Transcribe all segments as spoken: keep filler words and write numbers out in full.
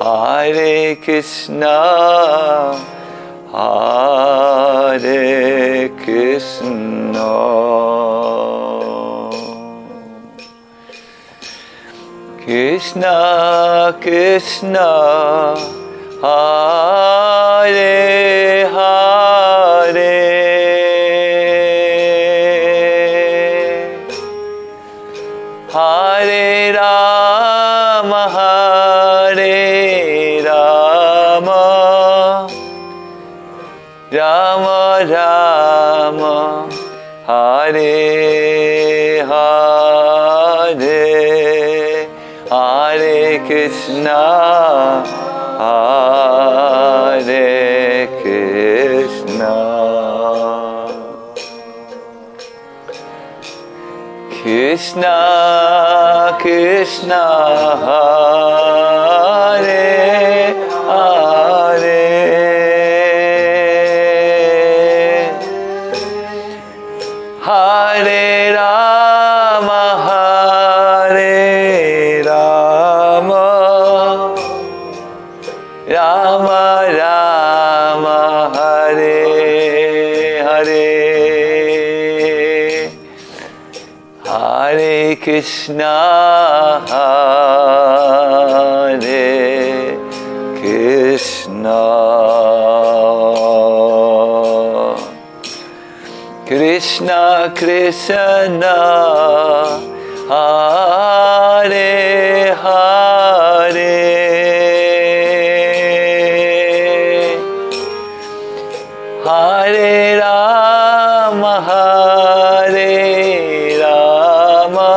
Hare Krishna, Hare Krishna, Krishna Krishna, Hare Hare, Hare Rama, Hare Rama, Rama Rama, Hare Hare, Hare Krishna, Hare Krishna, Krishna Krishna, Hare Hare, Hare Rama, Hare Rama, Rama Rama, Hare Hare, Hare Krishna, Hare Krishna, Krishna Krishna, Hare Hare, Hare Rama, Hare Rama,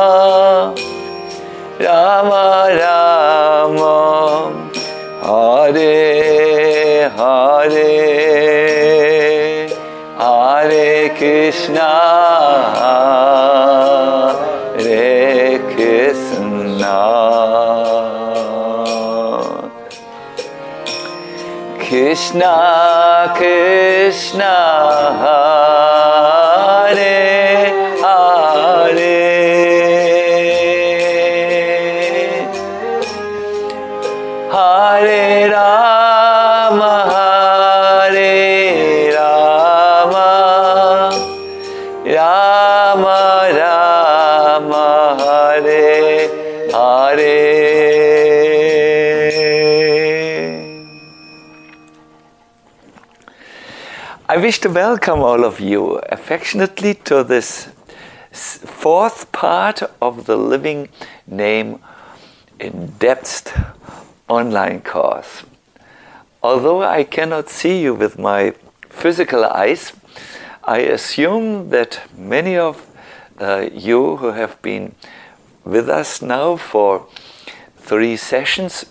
Rama Rama, Hare Hare, Hare Krishna, Hare Krishna, Krishna Krishna, Hare Hare, Hare Rama, Hare Rama, Rama Rama, Hare Hare. I wish to welcome all of you affectionately to this fourth part of the Living Name in Depth online course. Although I cannot see you with my physical eyes, I assume that many of uh, you who have been with us now for three sessions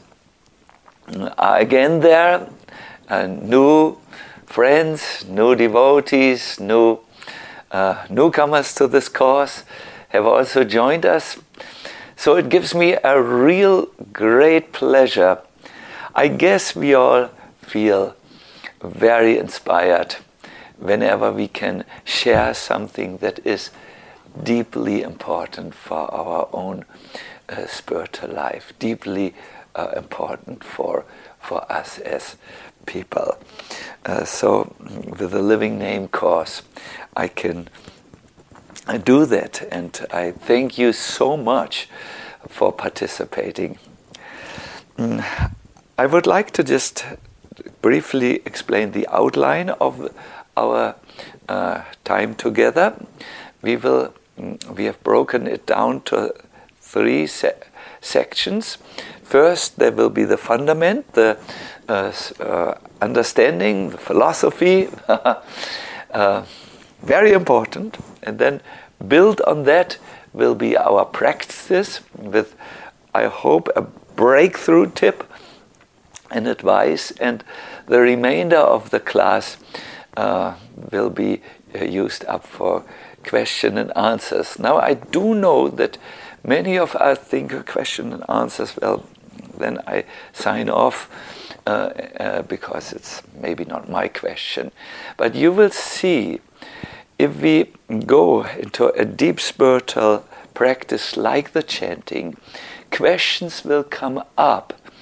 are again there, uh, new friends, new devotees, new uh, newcomers to this course have also joined us. So it gives me a real great pleasure. I guess we all feel very inspired whenever we can share something that is deeply important for our own uh, spiritual life, deeply uh, important for, for us as people. Uh, so with the Living Name course, I can I do that, and I thank you so much for participating. Mm, I would like to just briefly explain the outline of our uh, time together. We will we have broken it down to three se- sections. First, there will be the fundament, the uh, uh, understanding, the philosophy, uh, very important. And then built on that will be our practices with, I hope, a breakthrough tip and advice. And the remainder of the class uh, will be uh, used up for question and answers. Now, I do know that many of us think question and answers, well, then I sign off uh, uh, because it's maybe not my question. But you will see, if we go into a deep spiritual practice like the chanting, questions will come up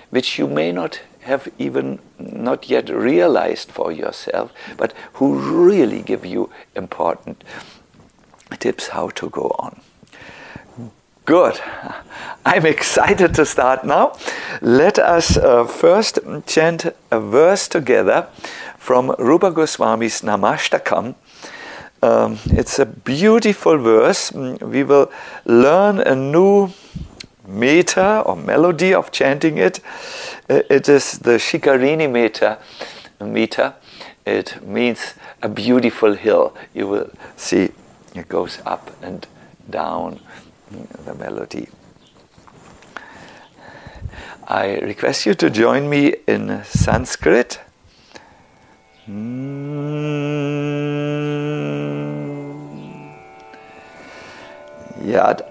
which you may not have even not yet realized for yourself, but who really give you important tips how to go on. Good. I'm excited to start now. Let us uh, first chant a verse together from Rupa Goswami's Namashtakam. Um, it's a beautiful verse. We will learn a new meter or melody of chanting it. Uh, it is the Shikarini meter. meter. It means a beautiful hill. You will see it goes up and down, the melody. I request you to join me in Sanskrit. Yad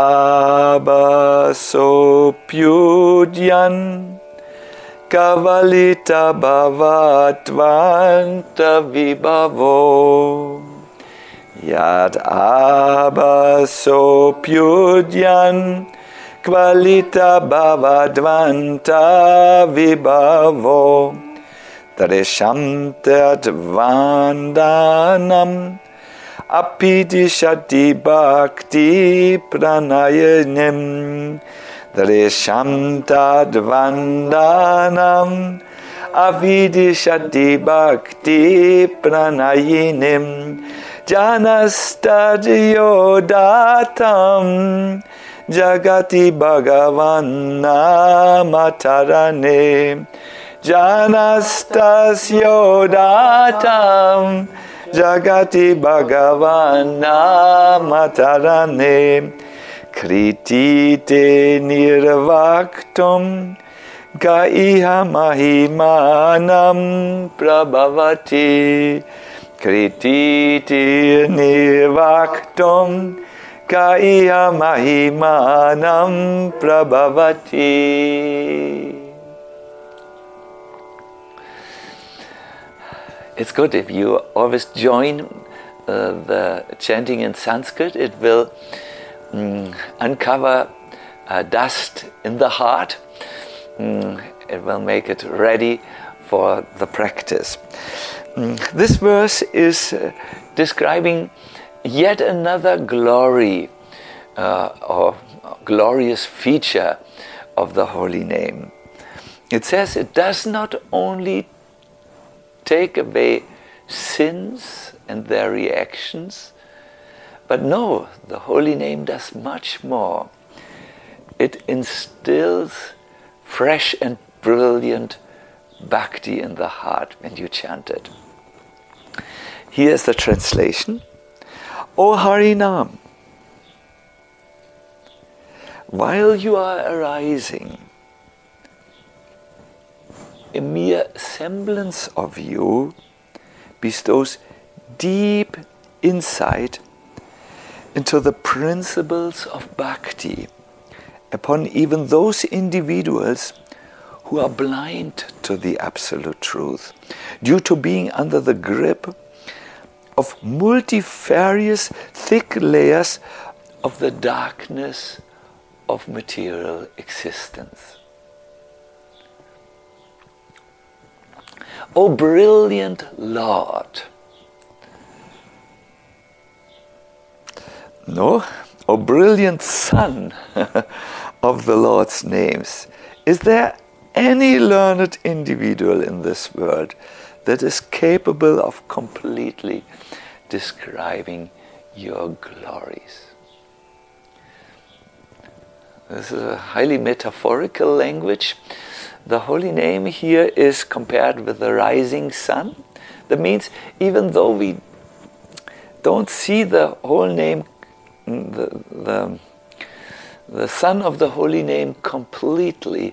abaso pyudyan kavalita bhavatvanta vibhavo. Yad abaso pyudyan kvalita bhavadvanta vibhavo. Tresham tadvandanam apidishati bhakti pranayanim. Tresham tadvandanam avidishati bhakti pranayinim. Janastadyodatam jagati bhagavan namatarane. Janastasyodatam jagati bhagavan namatarane. Kritite nirvaktum gaiha mahimanam prabhavati. Kritite nirvaktum kaiha mahimanam prabhavati. It's good if you always join uh, the chanting in Sanskrit. It will um, uncover uh, dust in the heart. Um, it will make it ready for the practice. This verse is uh, describing yet another glory uh, or glorious feature of the holy name. It says it does not only take away sins and their reactions, but no, the holy name does much more. It instills fresh and brilliant bhakti in the heart when you chant it. Here's the translation. O Harinam, while you are arising, a mere semblance of you bestows deep insight into the principles of bhakti upon even those individuals who are blind to the absolute truth, due to being under the grip of multifarious thick layers of the darkness of material existence. O brilliant Lord! No, O brilliant Son of the Lord's names, is there any learned individual in this world that is capable of completely describing your glories? This is a highly metaphorical language. The holy name here is compared with the rising sun. That means even though we don't see the whole name, the, the, the sun of the holy name completely,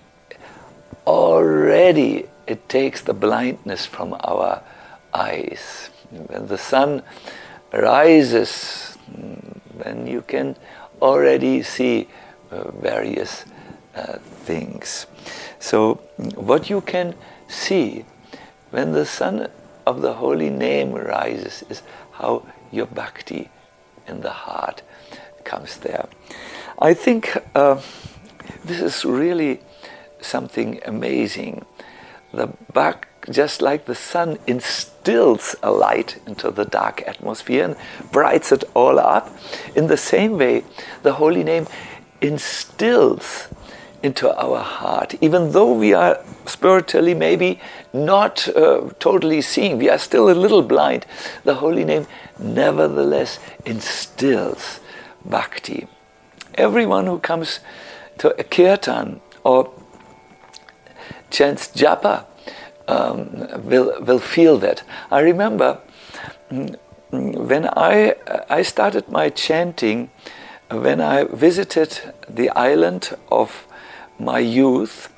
already it takes the blindness from our eyes. When the sun rises, then you can already see uh, various uh, things. So what you can see when the sun of the holy name rises is how your bhakti in the heart comes there. I think uh, this is really something amazing. The Bhak, just like the sun instills a light into the dark atmosphere and brights it all up, in the same way, the holy name instills into our heart. Even though we are spiritually maybe not uh, totally seeing, we are still a little blind, the holy name nevertheless instills bhakti. Everyone who comes to a kirtan or chants japa um, will will feel that. I remember when I I started my chanting, when I visited the island of my youth.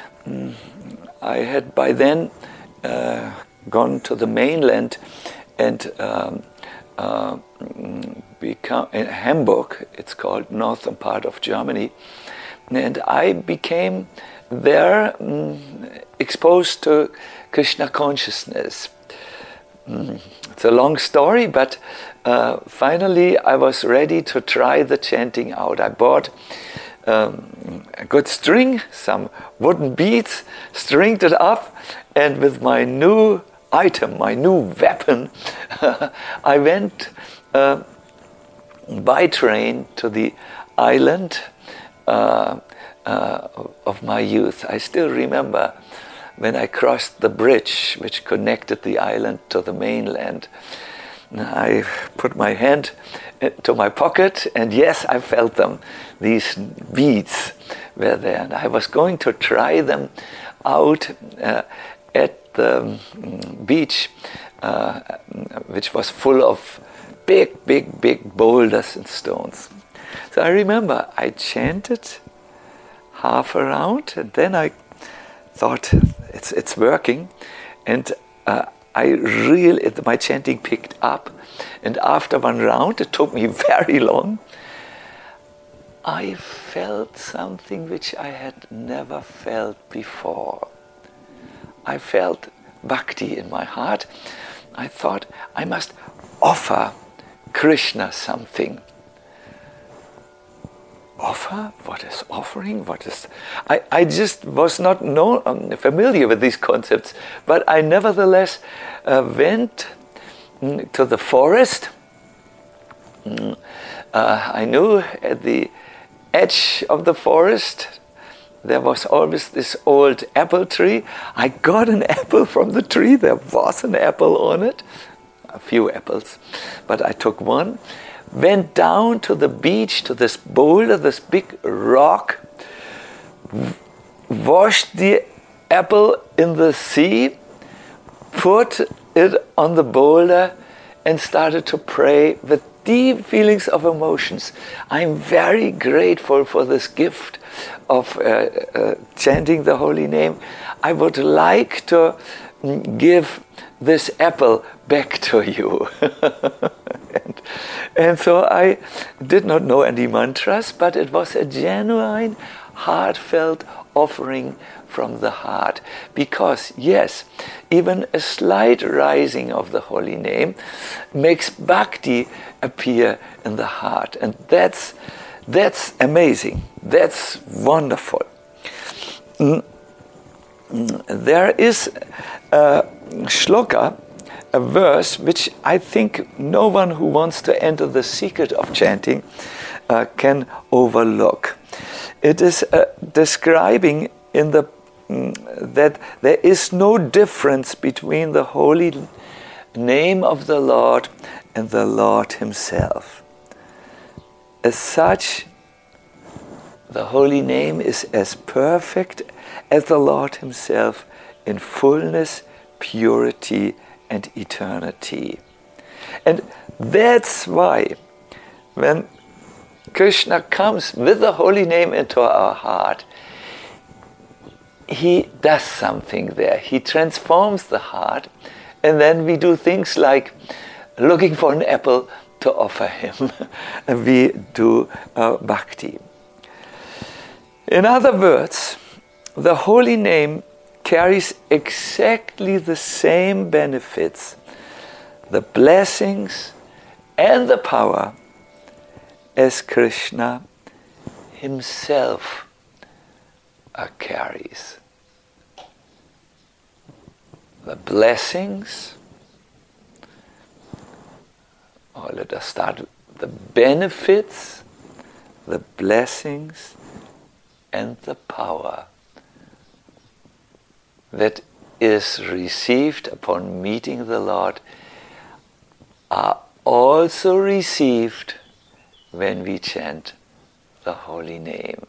I had by then uh, gone to the mainland and um, uh, become in Hamburg. It's called, northern part of Germany, and I became there um, exposed to Krishna consciousness. Mm, it's a long story, but uh, finally I was ready to try the chanting out. I bought um, a good string, some wooden beads, stringed it up, and with my new item, my new weapon, I went uh, by train to the island uh, uh, of my youth. I still remember when I crossed the bridge which connected the island to the mainland. I put my hand to my pocket, and yes, I felt them. These beads were there, and I was going to try them out uh, at the um, beach, uh, which was full of big, big, big boulders and stones. So I remember I chanted half around, and then I thought it's it's working, and uh, I really it, my chanting picked up, and after one round, it took me very long, I felt something which I had never felt before. I felt bhakti in my heart. I thought I must offer Krishna something. Offer? What is offering? What is? I, I just was not know, um, familiar with these concepts, but I nevertheless uh, went mm, to the forest. Mm, uh, I knew at the edge of the forest there was always this old apple tree. I got an apple from the tree. There was an apple on it, a few apples, but I took one. Went down to the beach, to this boulder, this big rock, washed the apple in the sea, put it on the boulder, and started to pray with deep feelings of emotions. I'm very grateful for this gift of uh, uh, chanting the holy name. I would like to give this apple back to you. and, and so I did not know any mantras, but it was a genuine, heartfelt offering from the heart. Because, yes, even a slight rising of the holy name makes bhakti appear in the heart. And that's, that's amazing. That's wonderful. Mm. There is a shloka, a verse, which I think no one who wants to enter the secret of chanting uh, can overlook. It is uh, describing in the mm, that there is no difference between the holy name of the Lord and the Lord Himself. As such, the holy name is as perfect as the Lord Himself in fullness, purity, and eternity. And that's why when Krishna comes with the holy name into our heart, He does something there. He transforms the heart, and then we do things like looking for an apple to offer Him. And we do uh, bhakti. In other words, the holy name carries exactly the same benefits, the blessings and the power as Krishna Himself uh, carries. The blessings, or let us start with the benefits, the blessings, and the power that is received upon meeting the Lord are also received when we chant the holy name.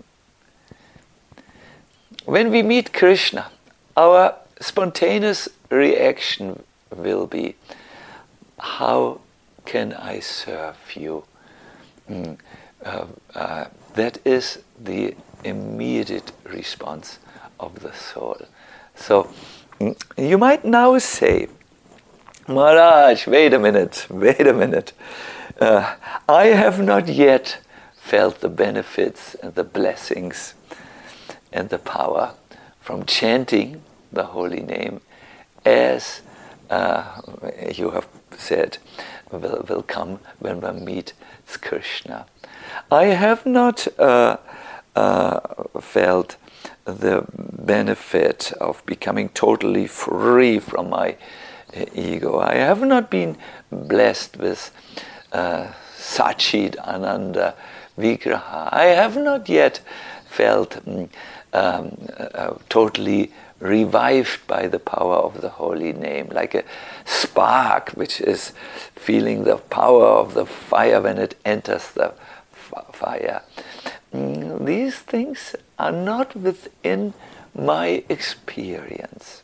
When we meet Krishna, our spontaneous reaction will be, how can I serve you? Mm, uh, uh, that is the immediate response of the soul. So mm, you might now say, Maharaj, wait a minute, wait a minute. Uh, I have not yet felt the benefits and the blessings and the power from chanting the holy name, as uh, you have said will, will come when we meet Krishna. I have not uh, uh, felt the benefit of becoming totally free from my ego. I have not been blessed with uh, Satchit Ananda Vigraha. I have not yet felt um, um, uh, totally revived by the power of the holy name, like a spark which is feeling the power of the fire when it enters the f- fire. Mm, these things are not within my experience.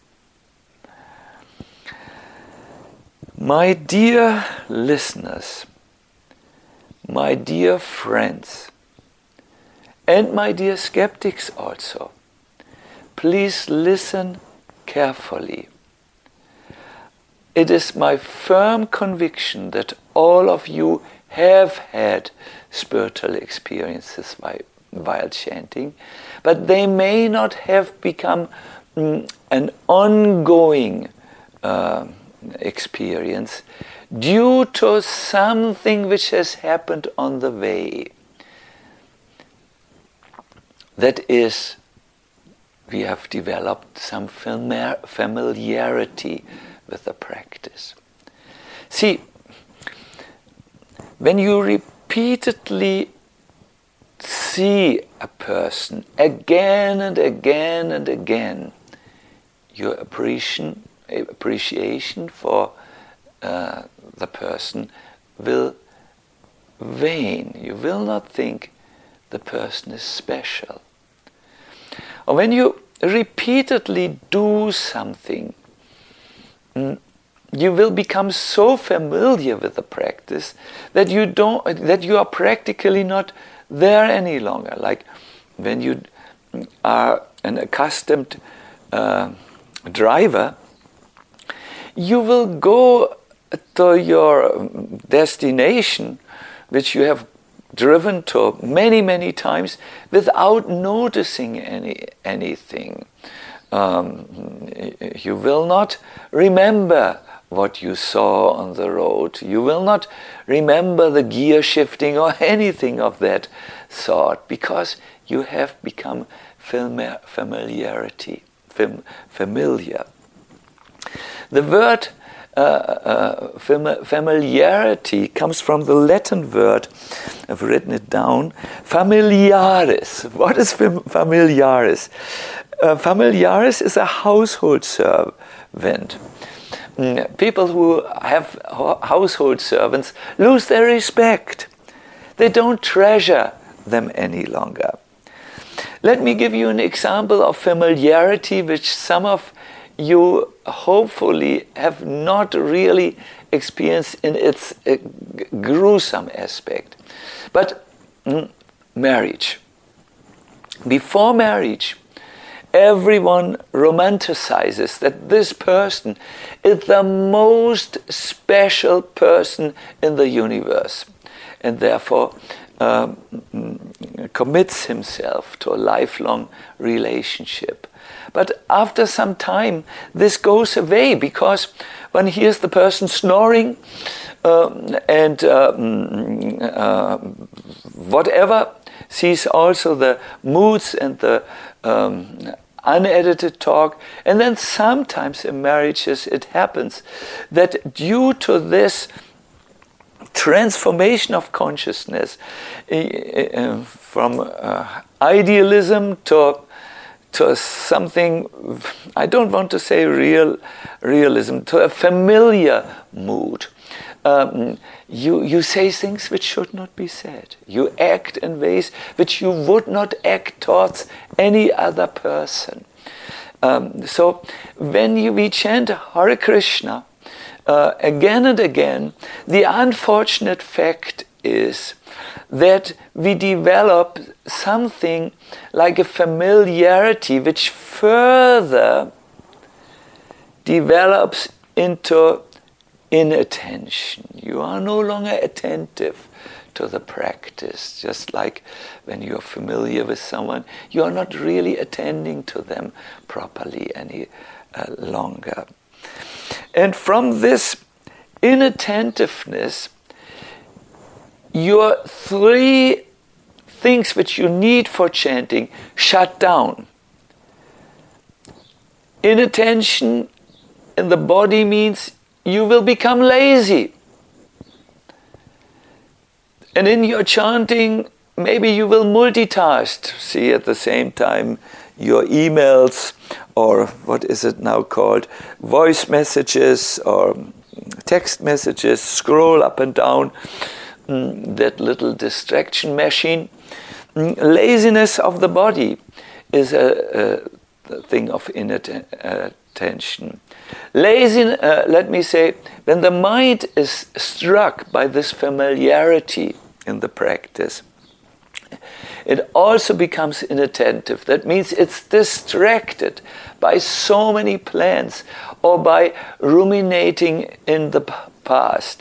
My dear listeners, my dear friends, and my dear skeptics also, please listen carefully. It is my firm conviction that all of you have had spiritual experiences while, while chanting, but they may not have become mm, an ongoing uh, experience due to something which has happened on the way. That is, we have developed some familiarity with the practice. See, when you repeatedly see a person again and again and again, your appreciation, appreciation for uh, the person will wane. You will not think the person is special. Or when you repeatedly do something, you will become so familiar with the practice that you don't, that you are practically not there any longer. Like when you are an accustomed uh, driver, you will go to your destination, which you have driven to many, many times without noticing any anything. Um, you will not remember what you saw on the road. You will not remember the gear shifting or anything of that sort, because you have become fami- familiarity, fam- familiar. The word uh, uh, fam- familiarity comes from the Latin word, I've written it down, familiaris. What is fam- familiaris? Uh, familiaris is a household servant. Mm, people who have ho- household servants lose their respect. They don't treasure them any longer. Let me give you an example of familiarity which some of you hopefully have not really experienced in its uh, g- gruesome aspect. But mm, marriage. Before marriage, everyone romanticizes that this person is the most special person in the universe, and therefore um, commits himself to a lifelong relationship. But after some time, this goes away, because one hears the person snoring um, and uh, uh, whatever sees also the moods and the um, unedited talk. And then sometimes in marriages it happens that due to this transformation of consciousness uh, from uh, idealism to to something, I don't want to say real realism, to a familiar mood. Um, you, you say things which should not be said. You act in ways which you would not act towards any other person. Um, so when you, we chant Hare Krishna uh, again and again, the unfortunate fact is that we develop something like a familiarity which further develops into inattention. You are no longer attentive to the practice, just like when you're familiar with someone, you are not really attending to them properly any uh, longer. And from this inattentiveness, your three things which you need for chanting shut down. Inattention in the body means you will become lazy. And in your chanting, maybe you will multitask, see at the same time your emails, or what is it now called, voice messages or text messages, scroll up and down, mm, that little distraction machine. Mm, laziness of the body is a, a thing of inattention. Lazy, uh, let me say, when the mind is struck by this familiarity in the practice, it also becomes inattentive. That means it's distracted by so many plans or by ruminating in the past.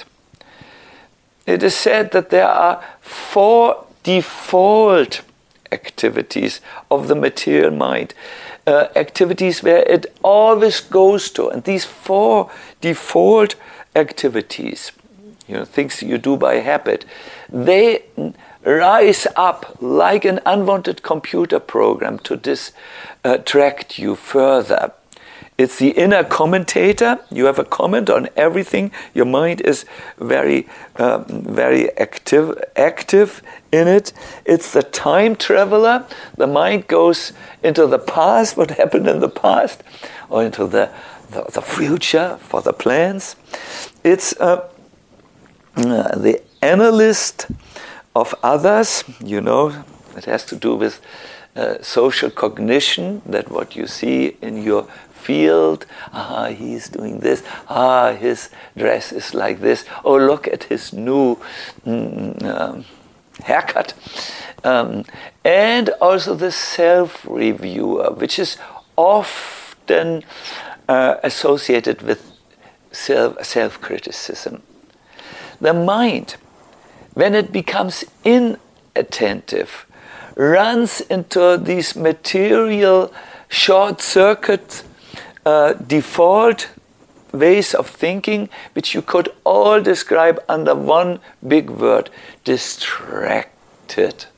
It is said that there are four default activities of the material mind, uh, activities where it always goes to. And these four default activities, you know, things you do by habit, they rise up like an unwanted computer program to distract you further. It's the inner commentator. You have a comment on everything. Your mind is very, um, very active, active in it. It's the time traveler. The mind goes into the past, what happened in the past, or into the the, the future for the plans. It's uh, uh, the analyst of others. You know, it has to do with uh, social cognition. That what you see in your field, ah, he's doing this, ah, his dress is like this, oh, look at his new mm, um, haircut. Um, and also the self-reviewer, which is often uh, associated with self, self-criticism. The mind, when it becomes inattentive, runs into these material short-circuit Uh, default ways of thinking, which you could all describe under one big word: distractedness.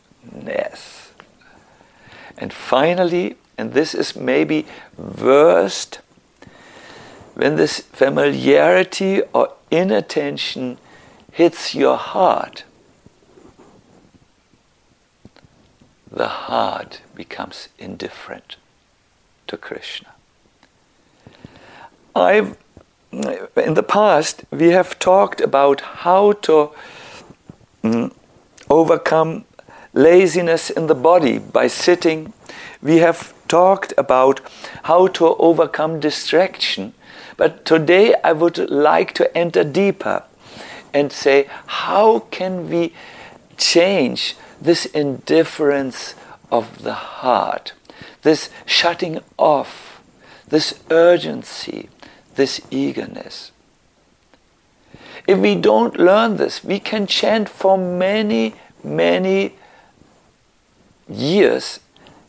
And finally, and this is maybe worst, when this familiarity or inattention hits your heart, the heart becomes indifferent to Krishna. I've, in the past, we have talked about how to mm, overcome laziness in the body by sitting. We have talked about how to overcome distraction. But today I would like to enter deeper and say, how can we change this indifference of the heart, this shutting off, this urgency, this eagerness? If we don't learn this, we can chant for many, many years,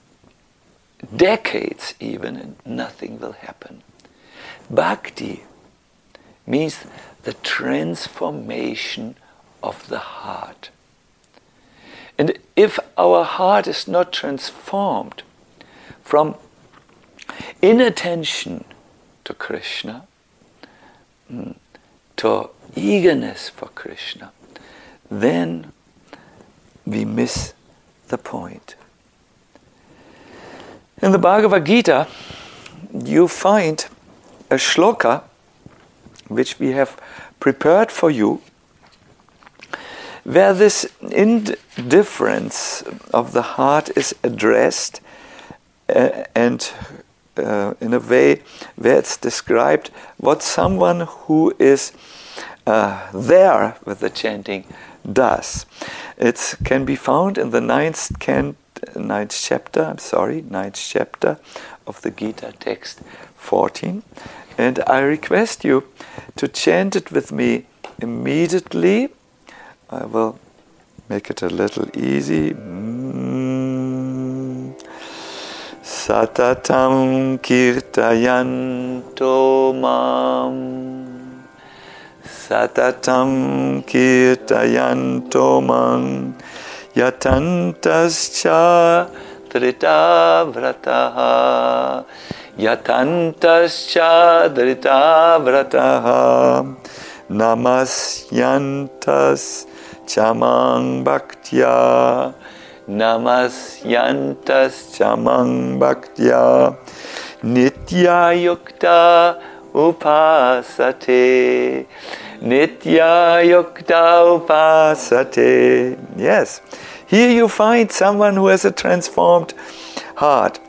decades even, and nothing will happen. Bhakti means the transformation of the heart. And if our heart is not transformed from inattention to Krishna to eagerness for Krishna, then we miss the point. In the Bhagavad Gita, you find a shloka which we have prepared for you, where this indifference of the heart is addressed uh, and uh, in a way where it's described what someone who is uh, there with the chanting does. It can be found in the ninth, can, ninth chapter, I'm sorry, ninth chapter of the Gita text fourteen. And I request you to chant it with me immediately. I will make it a little easy. Mm. Satatam kirtayanto mam. Satatam kirtayanto mam. Yatantascha dritavrataha. Yatantascha dritavrataha. Namasyantas chamang bhaktya. Namasyantas chamang bhaktya. Nitya yukta upasate. Nitya yukta upasate. Yes. Here you find someone who has a transformed heart.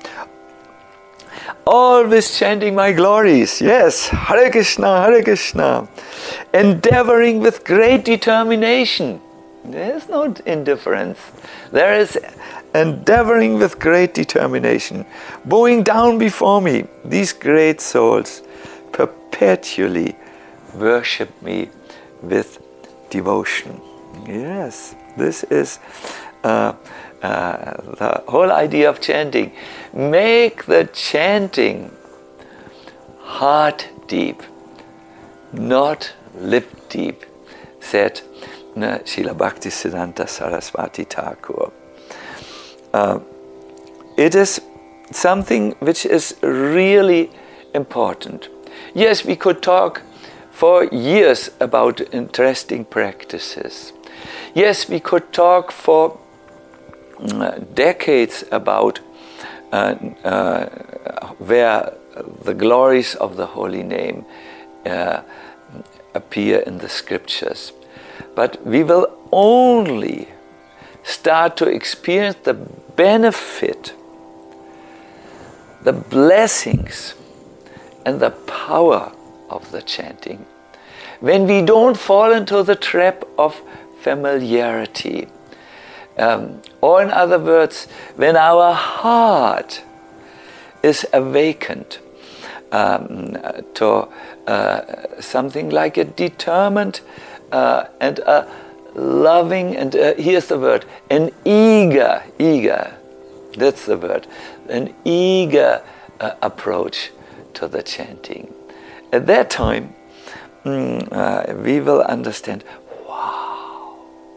Always chanting my glories. Yes. Hare Krishna, Hare Krishna. Endeavoring with great determination. There is no indifference. There is endeavoring with great determination. Bowing down before me, these great souls perpetually worship me with devotion. Yes, this is uh, uh, the whole idea of chanting. Make the chanting heart deep, not lip deep, said Srila Bhaktisiddhanta Saraswati Thakur. Uh, it is something which is really important. Yes, we could talk for years about interesting practices. Yes, we could talk for uh, decades about uh, uh, where the glories of the holy name uh, appear in the scriptures. But we will only start to experience the benefit, the blessings, and the power of the chanting when we don't fall into the trap of familiarity. Um, or in other words, when our heart is awakened um, to uh, something like a determined uh, and a loving, and uh, here's the word, an eager, eager, that's the word, an eager uh, approach to the chanting. At that time, mm, uh, we will understand, wow,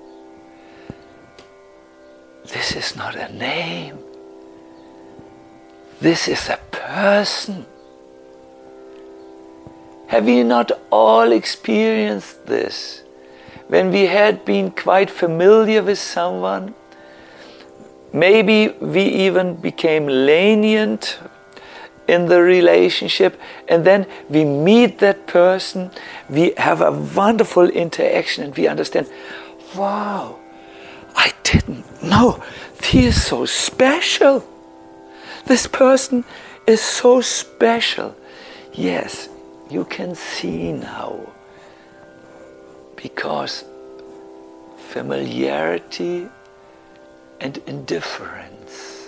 this is not a name. This is a person. Have we not all experienced this? When we had been quite familiar with someone, maybe we even became lenient in the relationship, and then we meet that person, we have a wonderful interaction, and we understand, wow, I didn't know, he is so special. This person is so special. Yes, you can see now, because familiarity and indifference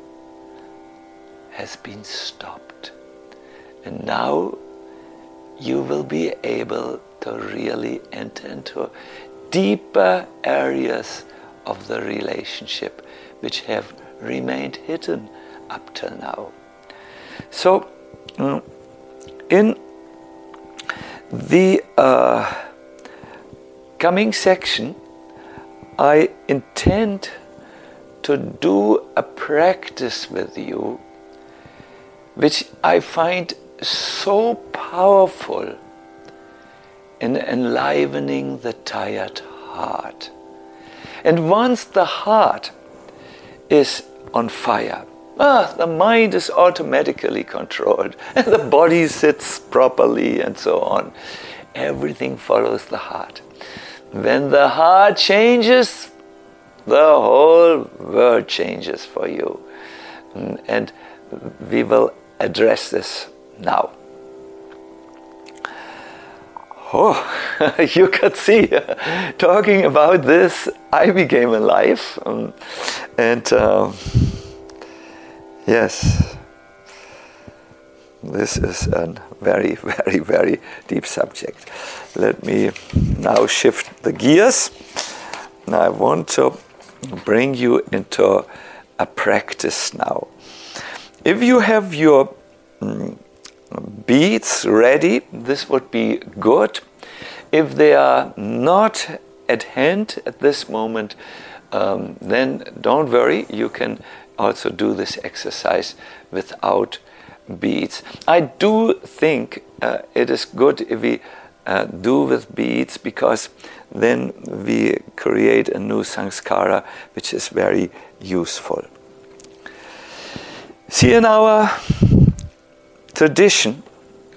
has been stopped. And now you will be able to really enter into deeper areas of the relationship which have remained hidden up till now. So, in the uh, coming section, I intend to do a practice with you which I find so powerful in enlivening the tired heart. And once the heart is on fire, ah, the mind is automatically controlled and the body sits properly and so on. Everything follows the heart. When the heart changes, the whole world changes for you. And we will address this now. Oh, you could see, talking about this, I became alive. Um, and uh, yes, this is a very, very, very deep subject. Let me now shift the gears. Now I want to bring you into a practice now. If you have your mm, beads ready, this would be good. If they are not at hand at this moment, um, then don't worry, you can also do this exercise without beads. I do think uh, it is good if we uh, do with beads, because then we create a new sanskara which is very useful. See, in our tradition,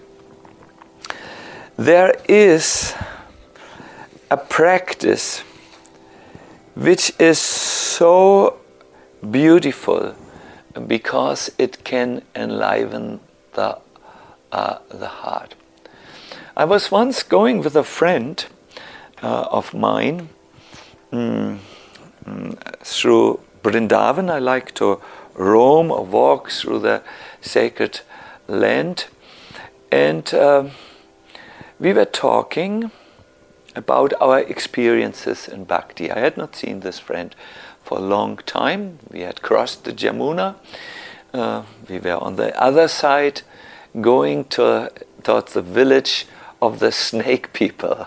there is a practice which is so beautiful because it can enliven the uh, the heart. I was once going with a friend uh, of mine mm, mm, through Vrindavan. I like to roam or walk through the sacred land, and uh, we were talking about our experiences in Bhakti. I had not seen this friend for a long time. We had crossed the Jamuna. Uh, we were on the other side, going to towards the village of the snake people.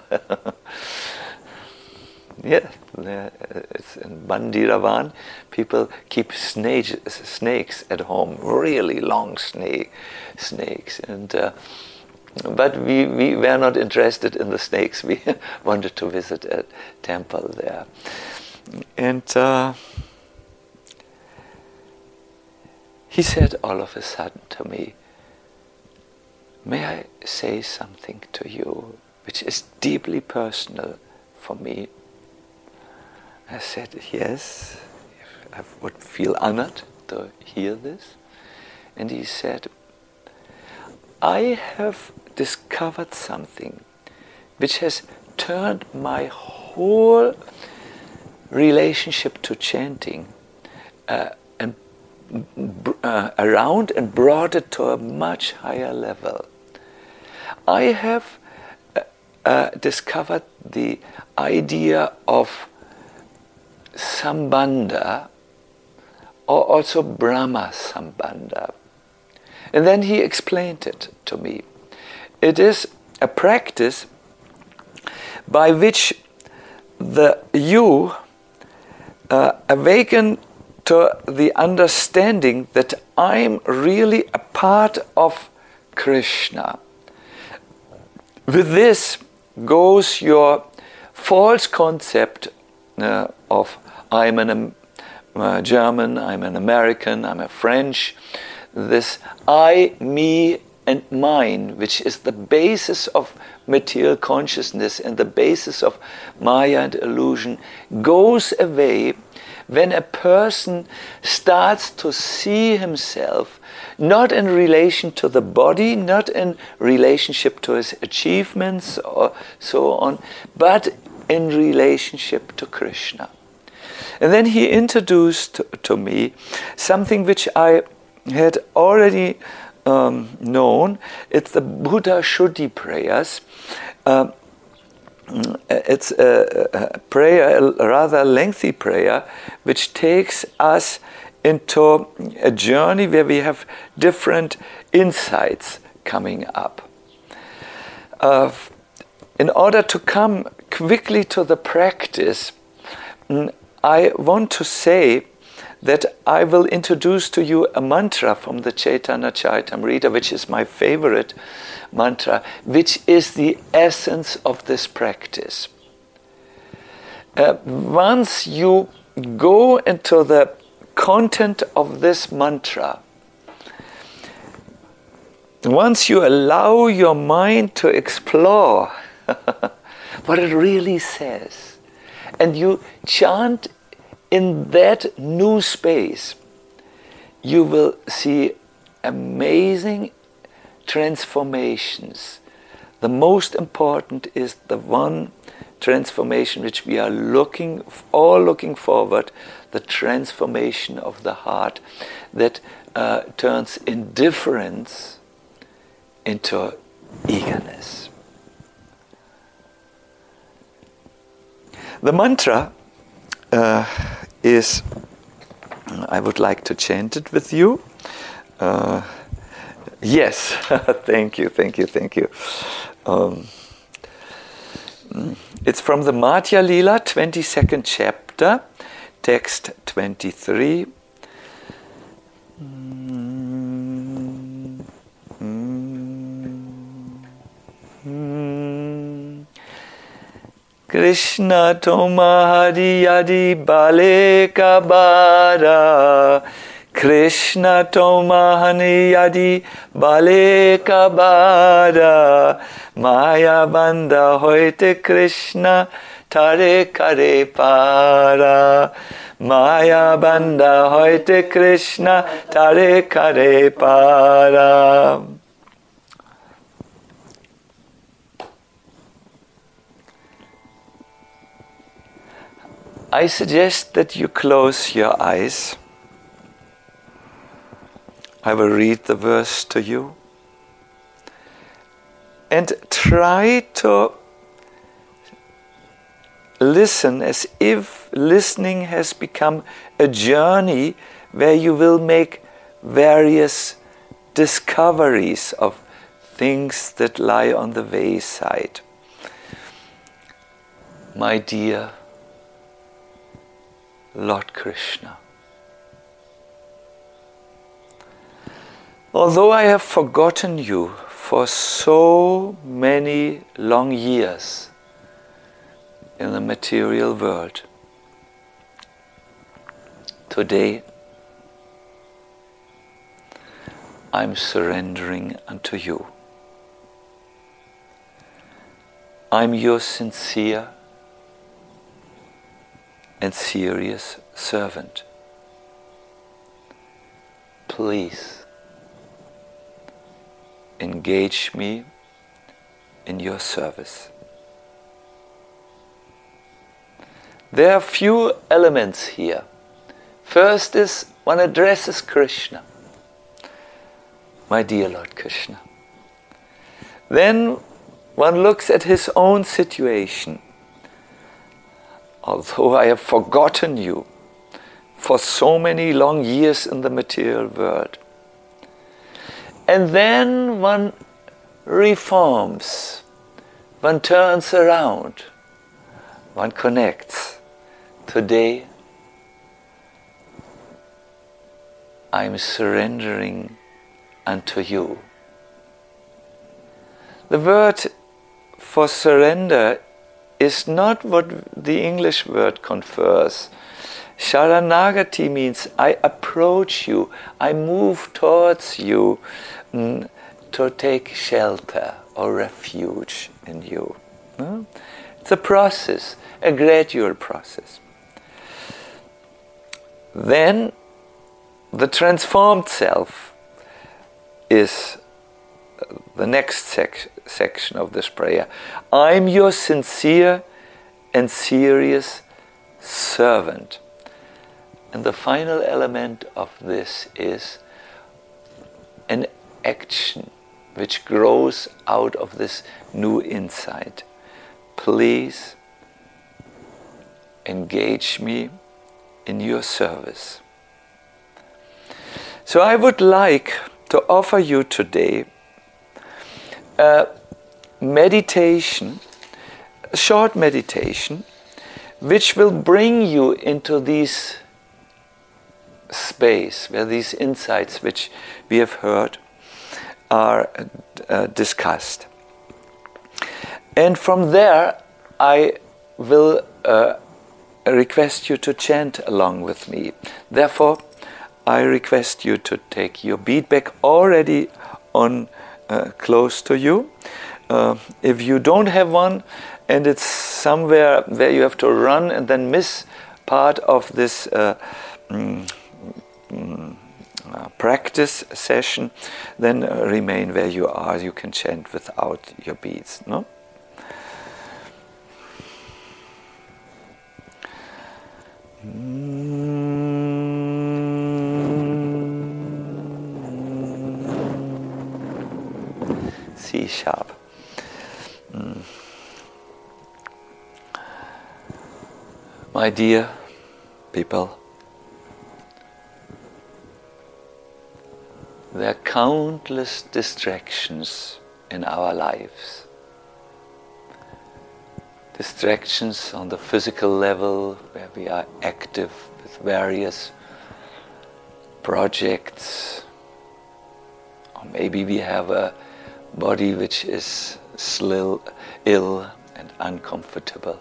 Yeah, it's in Bandiravan. People keep snakes, snakes at home, really long snake, snakes. And uh, but we, we were not interested in the snakes. We wanted to visit a temple there. And uh, he said all of a sudden to me, "May I say something to you which is deeply personal for me?" I said, "Yes, I would feel honored to hear this." And he said, "I have discovered something which has turned my whole relationship to chanting uh, and uh, around and brought it to a much higher level. I have uh, uh, discovered the idea of Sambandha, or also Brahma Sambandha." And then he explained it to me. It is a practice by which the you uh, awaken to the understanding that I'm really a part of Krishna. With this goes your false concept uh, of I'm an uh, German, I'm an American, I'm a French. This I, me, and mine, which is the basis of material consciousness and the basis of Maya and illusion, goes away when a person starts to see himself not in relation to the body, not in relationship to his achievements or so on, but in relationship to Krishna. And then he introduced to, to me something which I had already um, known. It's the Buddha Shuddhi prayers. Uh, it's a, a prayer, a rather lengthy prayer, which takes us into a journey where we have different insights coming up. Uh, in order to come quickly to the practice, I want to say that I will introduce to you a mantra from the Chaitanya Charitamrita, which is my favorite mantra, which is the essence of this practice. Uh, once you go into the content of this mantra, once you allow your mind to explore what it really says, and you chant in that new space, you will see amazing transformations. The most important is the one transformation which we are looking, all looking forward, the transformation of the heart that uh, turns indifference into eagerness. The mantra uh, is, I would like to chant it with you. Uh, yes, thank you, thank you, thank you. Um, it's from the Madhya Lila, twenty-second chapter, text twenty-three. Krishna Toma Hari Adi Bale Kabara. Krishna Toma Hani Adi Bale Kabara. Maya Banda Hoite Krishna Tare Kare Para. Maya Banda Hoite Krishna Tare Kare Para. I suggest that you close your eyes. I will read the verse to you. And try to listen as if listening has become a journey where you will make various discoveries of things that lie on the wayside. My dear Lord Krishna, although I have forgotten you for so many long years in the material world, today I'm surrendering unto you. I'm your sincere and serious servant. Please engage me in your service. There are few elements here. First is one addresses Krishna. My dear Lord Krishna. Then one looks at his own situation. Although I have forgotten you for so many long years in the material world. And then one reforms, one turns around, one connects. Today, I am surrendering unto you. The word for surrender is not what the English word confers. Sharanagati means I approach you, I move towards you mm, to take shelter or refuge in you. Mm? It's a process, a gradual process. Then the transformed self is the next sec- section of this prayer. I'm your sincere and serious servant. And the final element of this is an action which grows out of this new insight. Please engage me in your service. So I would like to offer you today a meditation, a short meditation, which will bring you into these space where these insights which we have heard are uh, discussed. And from there I will uh, request you to chant along with me. Therefore, I request you to take your bead bag already on uh, close to you. Uh, if you don't have one and it's somewhere where you have to run and then miss part of this uh, mm, mm, uh, practice session, then uh, remain where you are. You can chant without your beads, no? C sharp. Mm. My dear people, there are countless distractions in our lives. Distractions on the physical level, where we are active with various projects, or maybe we have a body which is still ill and uncomfortable.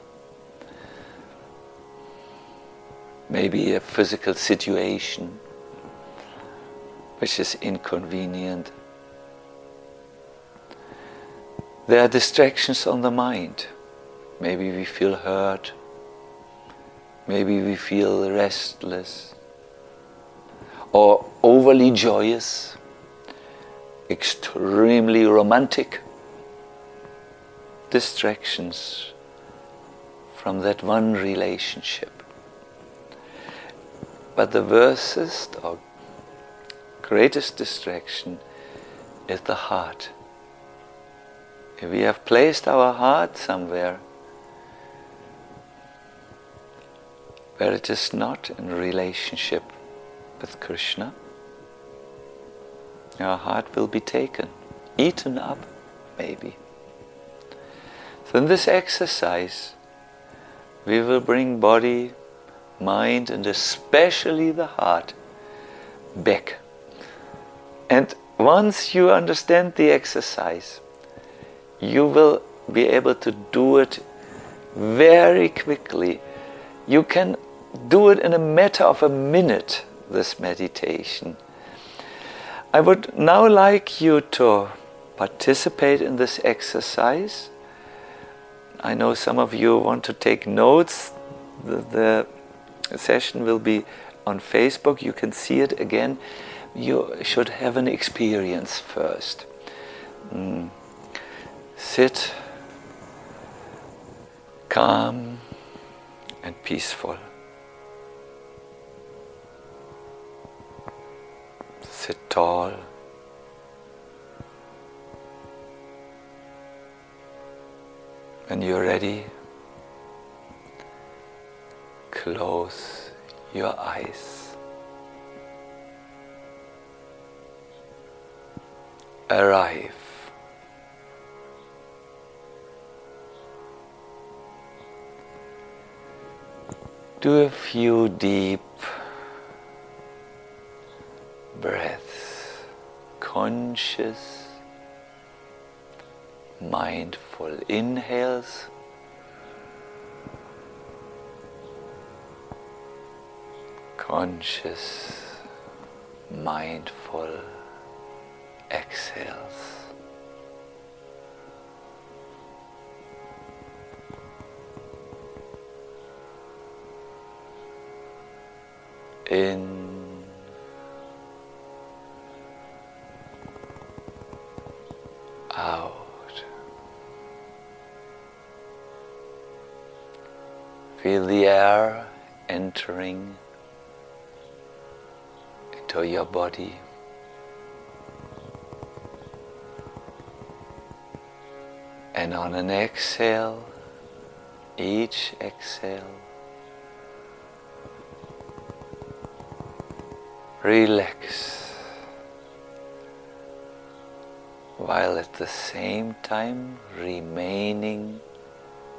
Maybe a physical situation which is inconvenient. There are distractions on the mind. Maybe we feel hurt, maybe we feel restless, or overly joyous, extremely romantic. Distractions from that one relationship. But the worstest or greatest distraction is the heart. If we have placed our heart somewhere where it is not in relationship with Krishna, our heart will be taken, eaten up, maybe. So in this exercise, we will bring body, mind, and especially the heart back. And once you understand the exercise, you will be able to do it very quickly. You can do it in a matter of a minute, this meditation. I would now like you to participate in this exercise. I know some of you want to take notes. The, the session will be on Facebook. You can see it again. You should have an experience first. Mm. Sit calm and peaceful. Sit tall. When you're ready, close your eyes. Arrive. Do a few deep breaths, conscious, mindful inhales, conscious, mindful exhales. In, out. Feel the air entering into your body. And on an exhale, each exhale, relax, while at the same time remaining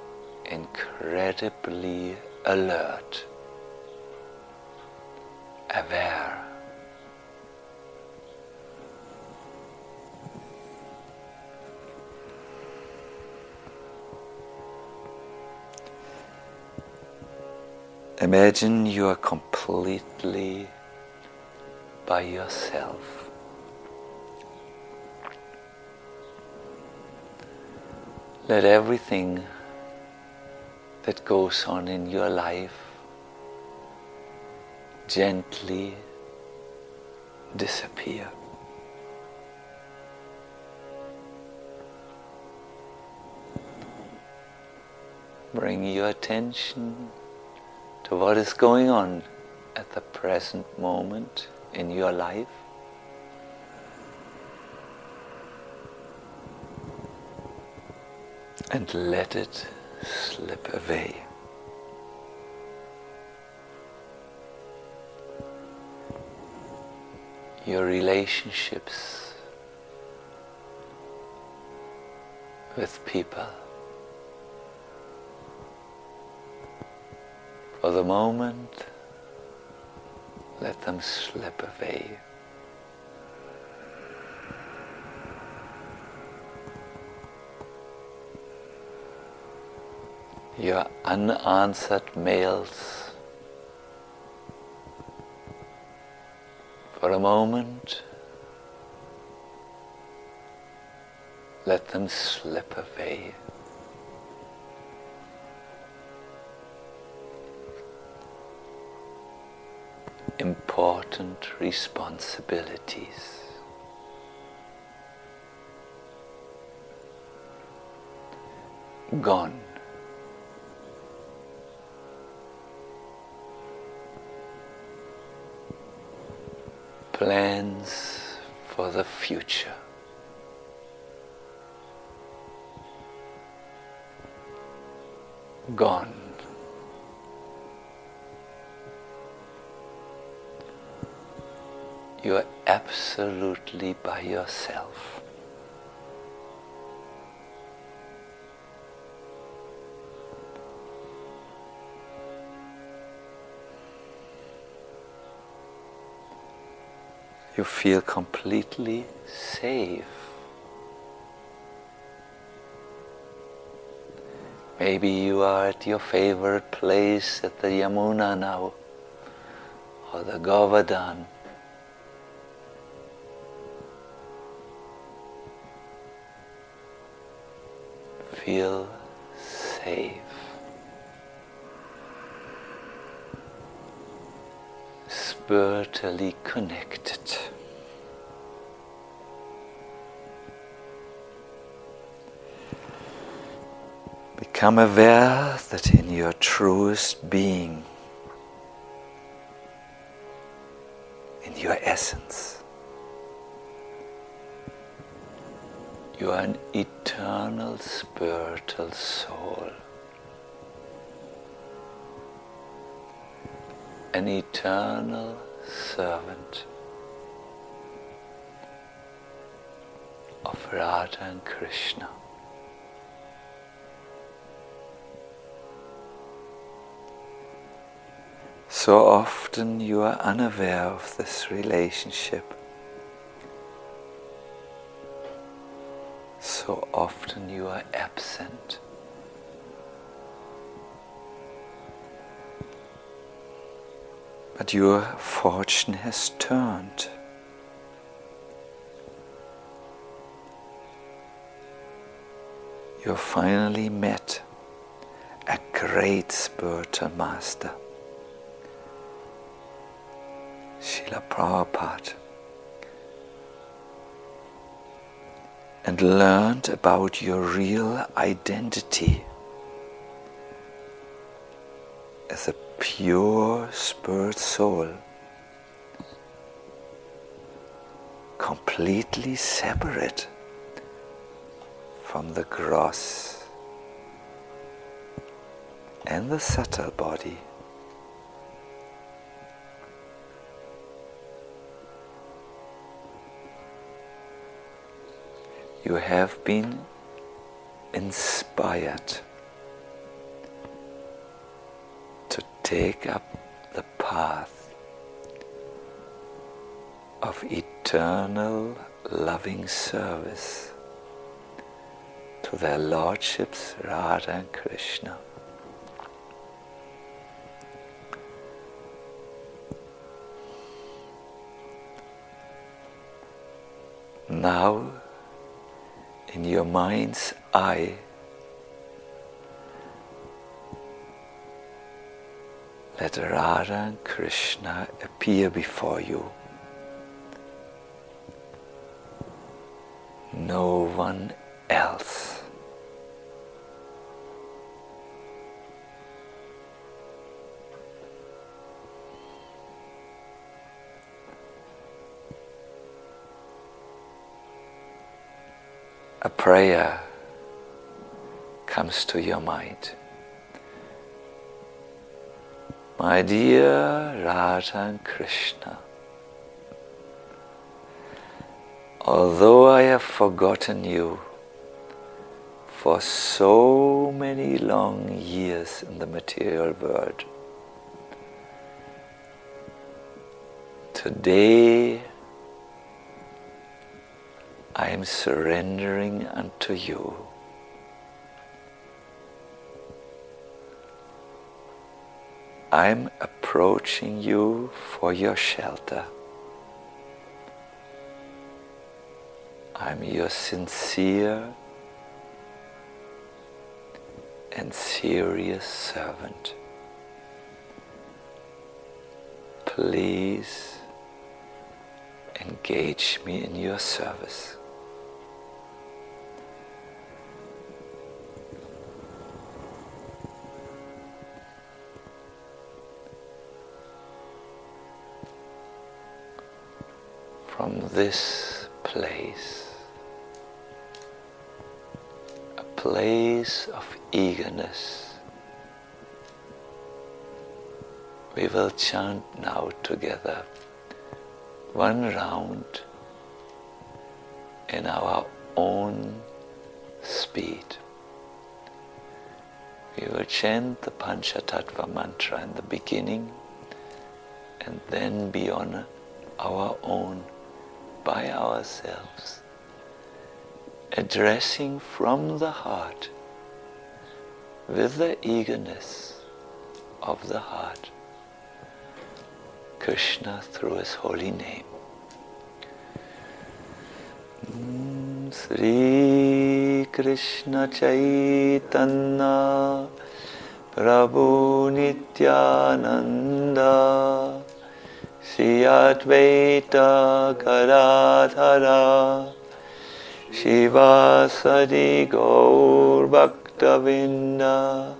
incredibly alert aware. Imagine you are completely by yourself. Let everything that goes on in your life gently disappear. Bring your attention to what is going on at the present moment in your life. And let it slip away. Your relationships with people. For the moment, let them slip away. Your unanswered mails. For a moment, let them slip away. Important responsibilities. Gone. Plans for the future. Gone. You are absolutely by yourself. You feel completely safe. Maybe you are at your favorite place at the Yamuna now, or the Govardhan. Feel safe. Spiritually connected. Become aware that in your truest being, in your essence, you are an eternal spiritual soul. An eternal servant of Radha and Krishna. So often you are unaware of this relationship. So often you are absent. But your fortune has turned. You finally met a great spiritual master, Srila Prabhupada, and learned about your real identity as a pure spirit soul, completely separate from the gross and the subtle body. You have been inspired to take up the path of eternal loving service to their lordships Radha and Krishna. Now, in your mind's eye, let Radha and Krishna appear before you. No one else. A prayer comes to your mind. My dear Radha and Krishna, although I have forgotten you for so many long years in the material world, today I am surrendering unto you. I am approaching you for your shelter. I am your sincere and serious servant. Please engage me in your service. From this place, a place of eagerness, we will chant now together one round in our own speed. We will chant the Panchatattva mantra in the beginning and then be on our own, by ourselves, addressing from the heart, with the eagerness of the heart, Krishna through his holy name. Sri Krishna Chaitanya Prabhu Nityananda Shri Advaita Gadadhara Shivasadi Gaur Bhaktavinda.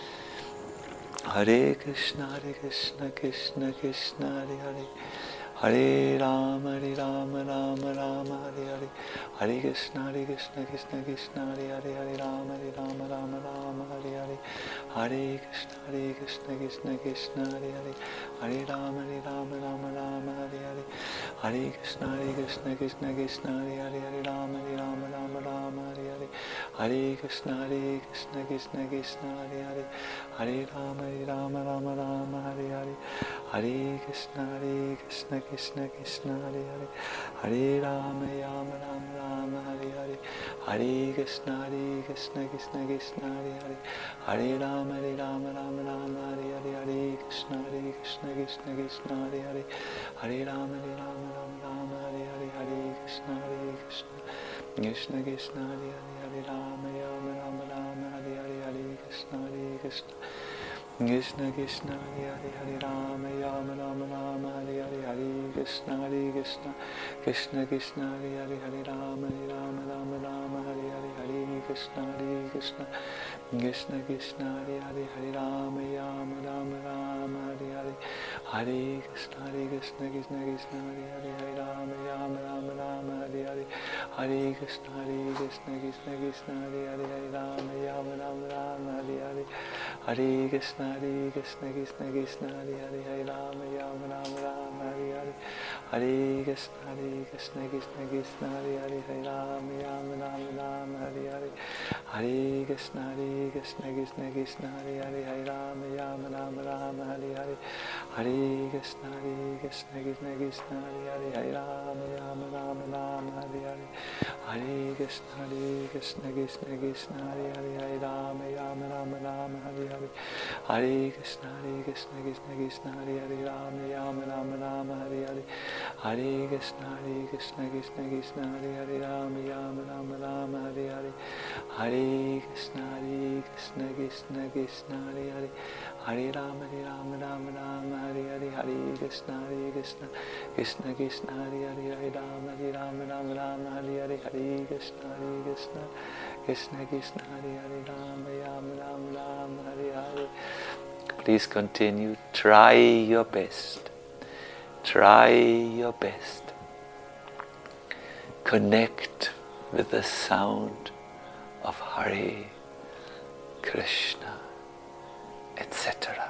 Hare Krishna, Hare Krishna, Krishna Krishna, Hare Hare, Hare Rama, Hare Rama, Rama Rama, Hare Hare, Hare Krishna, Hare Krishna, Krishna Krishna, Hare Hare, Hare Rama, Hare Rama, Rama Rama, Hare Hare, Hare Krishna, Hare Krishna, Krishna Krishna, Hare Hare, Hare Rama, Hare Rama, Rama Rama, Hare Hare, Hare Krishna, Hare Krishna, Krishna Krishna, Hare Hare, Hare Rama, Hare Rama, Rama Rama, Hare Hare, Hare Krishna, Hare Krishna, Krishna Krishna, Hare Hare, Hare Rama, Hare Rama, Rama Rama, Hare Hare, Hare Krishna, Hare Krishna, Krishna Krishna, Hare Hare, Hare Rama, Rama Rama, Rama Hare Hare, Hare Krishna, Hare Krishna, Krishna Krishna, Hare Hare, Hare Rama, Hare Rama, Rama Rama, Hare Hare, Hare Krishna, Hare Krishna, Krishna Krishna, Hare Hare, Hare Rama, Hare Rama, Rama Rama, Hare Hare, Hare Krishna, Hare Krishna, Krishna Krishna, Hare Hare, Hare Rama, Rama Rama, Rama Hare Hare, Hare Krishna, Hare Krishna, Krishna Krishna, Hare Hare, Hare Rama, Rama Rama, Rama Hare Hare, Hare Krishna, Hare Krishna, Krishna Krishna, Hare Hare, Hare Rama, Rama Rama, Rama Hare Hare, Hare Krishna, Hare Krishna, Krishna Krishna, Hare Hare, Hare Rama, Rama Rama, Rama Hare Hare, Hare Krishna, Hare Krishna, Krishna Krishna, Hare Hare, Hare Rama, Rama Rama, Rama Hare Hare, Hare Krishna, Hare Krishna, Krishna Krishna, Hare Hare, Hare Rama, Rama Rama, Rama Hare Hare, Hare Krishna, Hare Krishna, Krishna Krishna, Hare Hare, Hare Rama, Rama Rama, Rama Hare Hare, Hare Krishna, Hare Krishna, Krishna Krishna, Hare Hare, Hare Rama, Rama Rama, Rama Hare Hare, Hare Krishna, Hare Krishna, Krishna Krishna, Hare Hare, Hare Rama, Rama Rama, Rama Hare Hare, Hare Krishna, Hare Krishna, Krishna Krishna, Hare Hare, Hare Rama, Rama Rama, Rama Hare Hare, Hare Krishna, Hare Krishna, Krishna Krishna, Hare Hare, Hare Rama, Rama Rama, Rama Hare Hare, Hare Krishna, Hare Krishna, Krishna Krishna, Hare Hare, Rama, Rama Rama, Rama Hare Hare, Hare Krishna, Hare Krishna, Krishna Krishna, Hare Hare, Rama, Rama Rama, Rama Hare Hare, Hare Krishna, Hare Krishna, Krishna Krishna, Hare Hare, Hare Rama, Hare Rama, Rama Rama, Hare Hare, Hare Krishna, Hare Krishna, Krishna Krishna, Hare Hare, Hare Rama, Hare Rama, Rama Rama, Hare Hare, Hare Krishna, Hare Krishna, Krishna Krishna, Hare Hare, Rama, Rama Rama, Rama Hare Hare. Please continue. Try your best. Try your best. Connect with the sound of Hare Krishna, et cetera.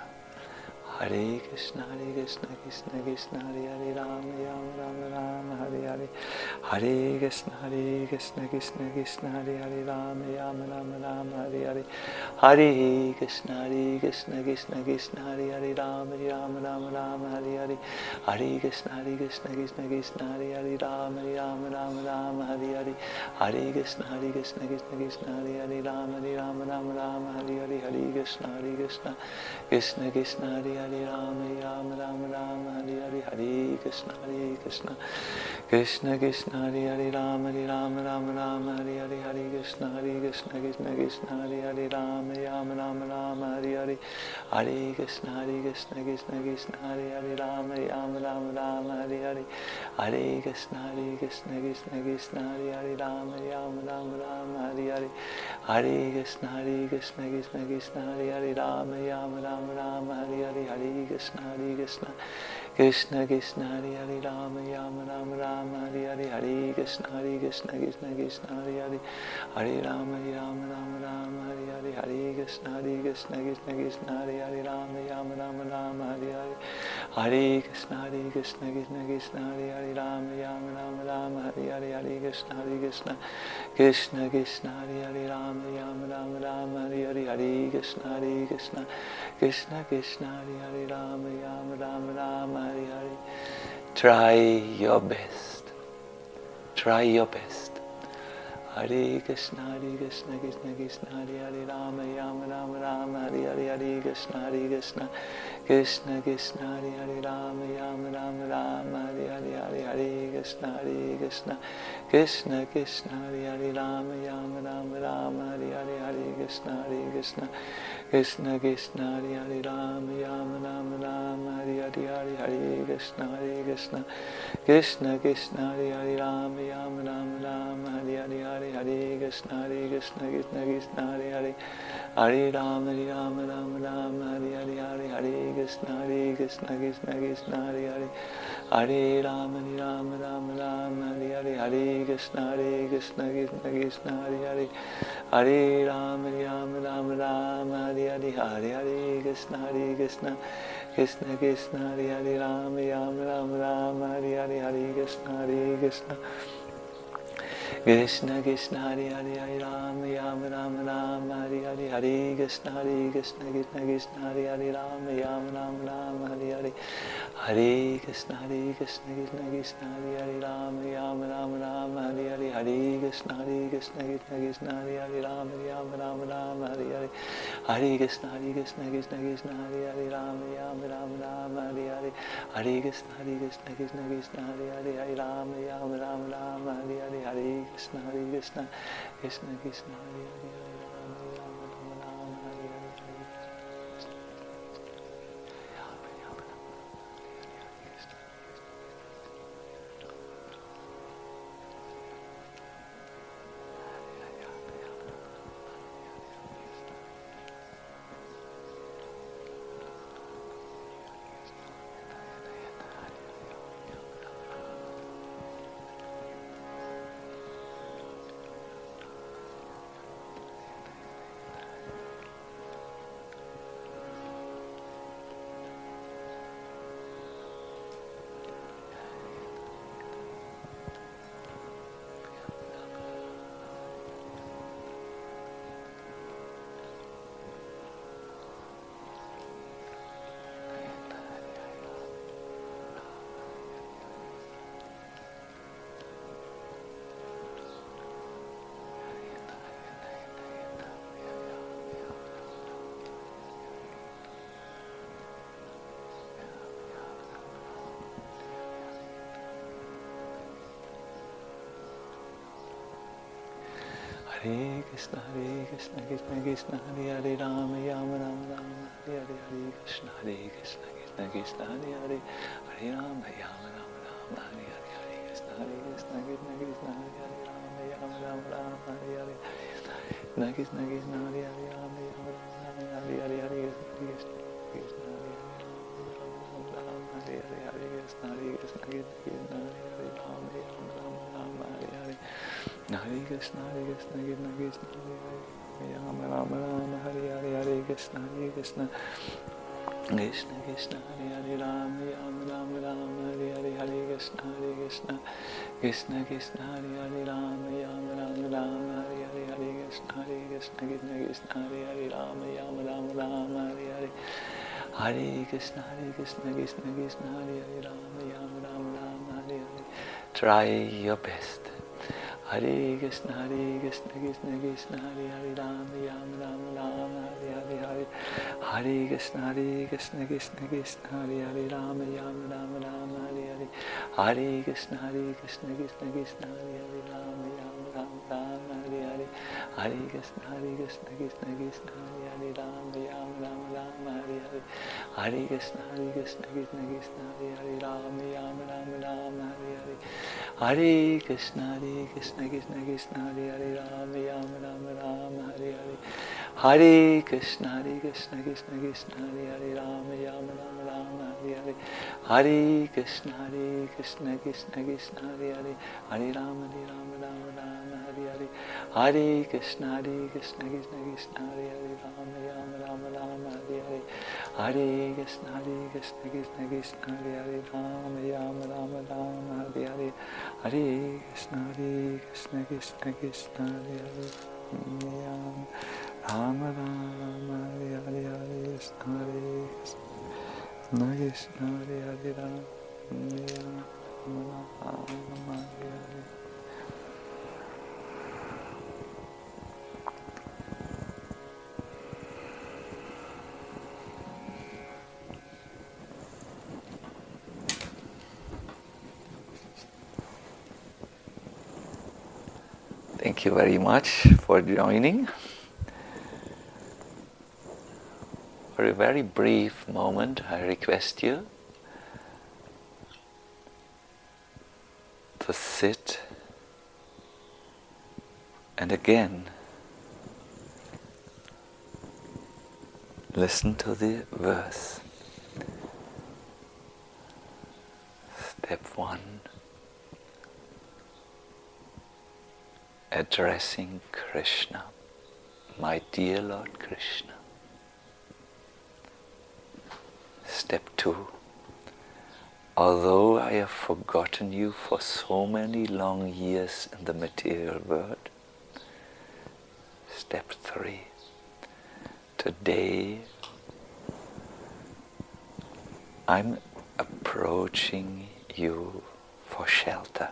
Hare Krishna, Hare Krishna, Krishna Krishna, Hare Hare, Rama, Rama Rama, Rama Hare Hare, Hare Krishna, Hare Krishna, Krishna Krishna, Hare Hare, Rama, Rama Rama, Rama Hare Hare, Hare Krishna, Hare Krishna, Krishna Krishna, Hare Hare, Rama, Rama Rama, Rama Hare Hare, Hare Krishna, Hare Krishna, Krishna Krishna, Hare Hare, Rama, Rama Rama, Rama Hare Hare, Hare Krishna, Hare Krishna, Krishna Krishna, Hare Hare, Rama, Rama Rama, Rama Hare Hare, Hare Krishna, Hare Krishna, Krishna Krishna, Hare Hare, Hare Rama, Rama Rama, Rama Hare Hare, Hare Krishna, Hare Krishna, Krishna Krishna, Hare Hare, Rama, Rama Rama, Rama Hare Hare, Hare Krishna, Hare Krishna, Krishna Krishna, Hare Hare, Rama, Rama Rama, Rama Hare Hare, Hare Krishna, Hare Krishna, Krishna Krishna, Hare Hare, Rama, Rama Rama, Rama Hare Hare, Hare Krishna, Hare Krishna, Krishna Krishna, Hare Hare, Rama, Rama Rama, Rama Hare Hare, Hare Krishna, Hare Krishna, Krishna Krishna, Hare Hare, Rama, Rama Rama, Rama Hare Hare, Hare Krishna, Hare Krishna, Krishna Krishna, Hare Hare, Rama, Rama Rama, Rama Hare Hare, Hare Krishna, Hare Krishna, Krishna Krishna, Hare Hare, Hare Rama, Rama Rama, Rama Hare Hare, Hare Krishna, Hare Krishna, Krishna Krishna, Hare Hare, Rama, Rama Rama, Rama Hare Hare, Hare Krishna, Hare Krishna, Krishna Krishna, Hare Hare, Rama, Rama Rama, Rama Hare Hare, Hare Krishna, Hare Krishna, Krishna Krishna, Hare Hare, Rama, Rama Rama, Rama Hare Hare, Hare Krishna, Hare Krishna, Krishna Krishna, Hare Hare, Rama, Rama Rama, Rama Hare Hare. Try your best. Try your best. Hare Krishna, Hare Krishna, Krishna Krishna, Hare Hare, Rama, Rama Rama, Rama Hare Hare, Hare Krishna, Hare Krishna, Krishna Krishna, Hare Hare, Rama, Rama Rama, Rama Hare Hare, Hare Hare Krishna, Hare Krishna, Krishna Krishna, Hare Hare, Rama, Rama Rama, Rama Hare Hare, Hare Krishna, Hare Krishna, Krishna Krishna, Hare Hare, Rama, Rama Rama, Rama Hare Hare, Hare Hare Krishna, Hare Krishna, Krishna Krishna, Hare Hare, Rama, Rama Rama, Rama Hare Hare, Hare Hare Krishna, Hare Krishna, Krishna Krishna, Hare Hare, Hare Rama, Rama Rama, Rama Hare Hare, Hare Hare Krishna, Hare Krishna, Krishna Krishna, Hare Hare, Hare Rama, Rama Rama, Rama Hare Hare, Hare Krishna, Hare Krishna, Krishna Krishna, Hare Hare, Hare Rama, Rama Rama, Rama Hare Hare, Hare Hare Krishna, Hare Krishna, Krishna Krishna, Hare Hare, Rama, Rama Rama, Rama Hare Hare, Hare Krishna, Hare Krishna, Krishna Krishna, Hare Hare, Hare Rama, Rama Rama, Rama Hare Hare, Hare Krishna, Hare Krishna, Krishna Krishna, Hare Hare, Rama, Rama Rama, Rama Hare Hare, Hare Krishna, Hare Krishna, Krishna Krishna, Hare Hare, Rama, Rama Rama, Rama Hare Hare, Hare Krishna, Hare Krishna, Krishna Krishna, Hare Hare, Rama, Rama Rama, Rama Hare Hare, Hare Krishna, Hare Krishna, Krishna Krishna, Hare Hare, Rama, Rama Rama, Rama Hare Hare, Hare Krishna, Hare Krishna, Krishna Krishna, Hare Hare, Hare Rama, Rama Rama, Rama Hare Hare, Hare Krishna, Hare Krishna, Krishna Krishna, Hare Hare, Hare Rama, Rama Rama, Rama Hare Hare, Hare Hare Krishna, Hare Krishna, Krishna Krishna, Hare Hare, Rama Rama, Rama Rama, Hare Hare, Hare Krishna, Hare Krishna, Krishna Krishna, Hare Hare, Hare Rama, Rama Rama, Rama, Hare Hare, Hare Krishna, Hare Krishna, Krishna Krishna, Hare Hare, Rama Rama, Rama Rama, Hare Hare, Krishna Krishna, Krishna Hare Hare, Rama Rama, Rama, Hare Hare, Hare Krishna, Krishna Krishna, Hare Hare, Rama Rama, Hare Hare, Hare Krishna, Hare Krishna, Krishna Krishna, Hare Hare, Rama Rama, Rama, Hare Hare, Hare Krishna, Hare Krishna, Krishna Krishna, Hare Hare, Rama Rama, Rama, Hare Hare, Hare Krishna, Hare Krishna, Krishna Krishna, Hare Hare, Rama Rama, Rama Rama, Hare Hare, Hare Krishna, Hare Krishna, Krishna Krishna, Hare Hare, Rama Rama, Rama Rama, Hare Hare, Hare Krishna, Hare Krishna, Krishna Krishna, Hare Hare, Rama Rama, Rama Rama, Hare Hare, Hare Krishna, Hare Krishna, Krishna Krishna, Hare Hare, Rama Rama, Rama Rama, Hare Hare. Try your best. Hare Krishna, Hare Krishna, Krishna Krishna, Hare Hare, Rama Rama, Rama Rama, Hare Hare, Hare Hare Krishna, Hare Krishna, Krishna Krishna, Hare Hare, Rama Rama, Rama Rama, Hare Hare, Hare Krishna, Hare Krishna, Krishna Krishna, Hare Hare, Rama Rama, Rama Rama, Hare Hare, Hare Krishna, Hare Krishna, Krishna Krishna, Hare Hare, Rama Rama, Rama Rama, Hare Hare, Hare Krishna, Hare Krishna, Krishna Krishna, Hare Hare, Rama Rama, Rama Rama, Hare Hare, Hare Krishna, Hare Krishna, Krishna Krishna, Hare Hare, Rama Rama, Rama Rama, Hare Hare, Hare Krishna, Hare Krishna, Krishna Krishna, Hare Hare, Rama Rama, Rama Rama, Hare Hare, Hare Krishna, Hare Krishna, Krishna Krishna, Hare Hare, Hare Rama, Hare Rama, Rama Rama, Hare Hare, Hare Krishna, Hare Krishna, Krishna Krishna, Hare Hare, Rama Rama, Rama Rama, Hare Hare, Hare Krishna, Hare Krishna, Krishna Krishna, Hare Hare, Rama Rama, Rama Rama, Hare Hare, Hare Krishna, Hare Krishna, Krishna Krishna, Hare Hare, Rama Rama, Hare Hare, Hare Krishna, Hare Krishna, Krishna Hare Hare, Rama Rama, Hare Hare. Thank you very much for joining. For a very brief moment, I request you to sit and again listen to the verse. Step one. Addressing Krishna, my dear Lord Krishna. Step two. Although I have forgotten you for so many long years in the material world. Step three. Today I'm approaching you for shelter.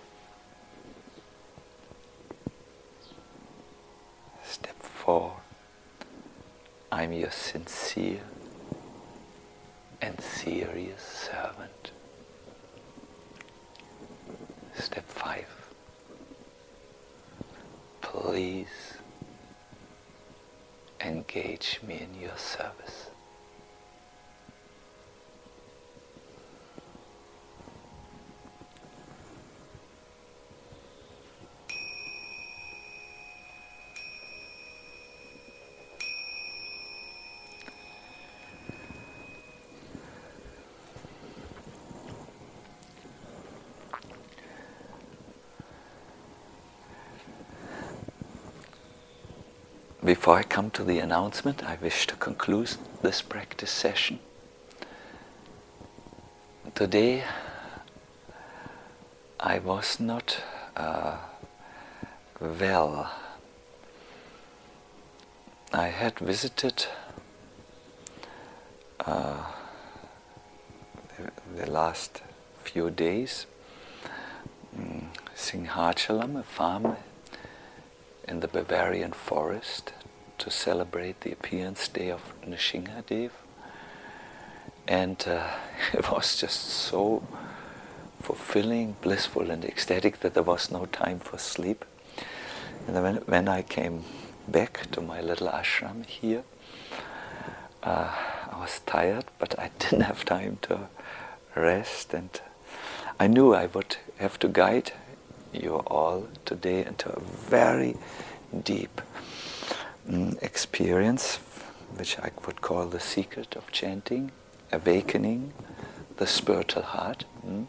Step four, I'm your sincere and serious servant. Step five, please engage me in your service. Before I come to the announcement, I wish to conclude this practice session. Today, I was not uh, well. I had visited uh, the, the last few days um, Singhachalam, a farm in the Bavarian forest, to celebrate the appearance day of Nrsimhadev, and uh, it was just so fulfilling, blissful and ecstatic that there was no time for sleep. And then when, when I came back to my little ashram here, uh, I was tired, but I didn't have time to rest, and I knew I would have to guide you all today into a very deep mm, experience, which I would call the secret of chanting, awakening the spiritual heart. Mm.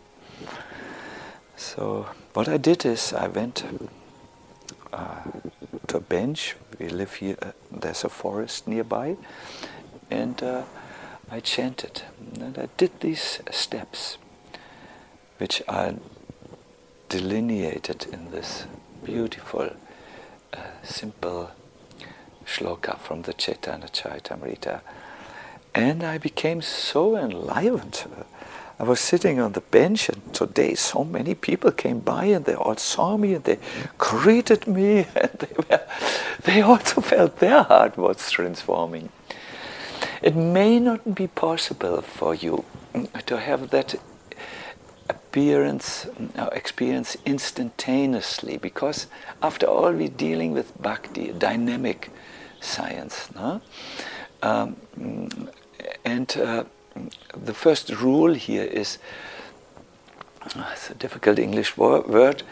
So what I did is I went uh, to a bench. We live here, uh, there's a forest nearby, and uh, I chanted. And I did these steps, which are delineated in this beautiful, uh, simple shloka from the Chaitanya Charitamrita. And I became so enlivened. I was sitting on the bench, and today so many people came by, and they all saw me, and they greeted me, and they were, they also felt their heart was transforming. It may not be possible for you to have that appearance, uh, experience instantaneously, because after all we're dealing with bhakti, a dynamic science. No? Um, and uh, the first rule here is, uh, it's a difficult English word, word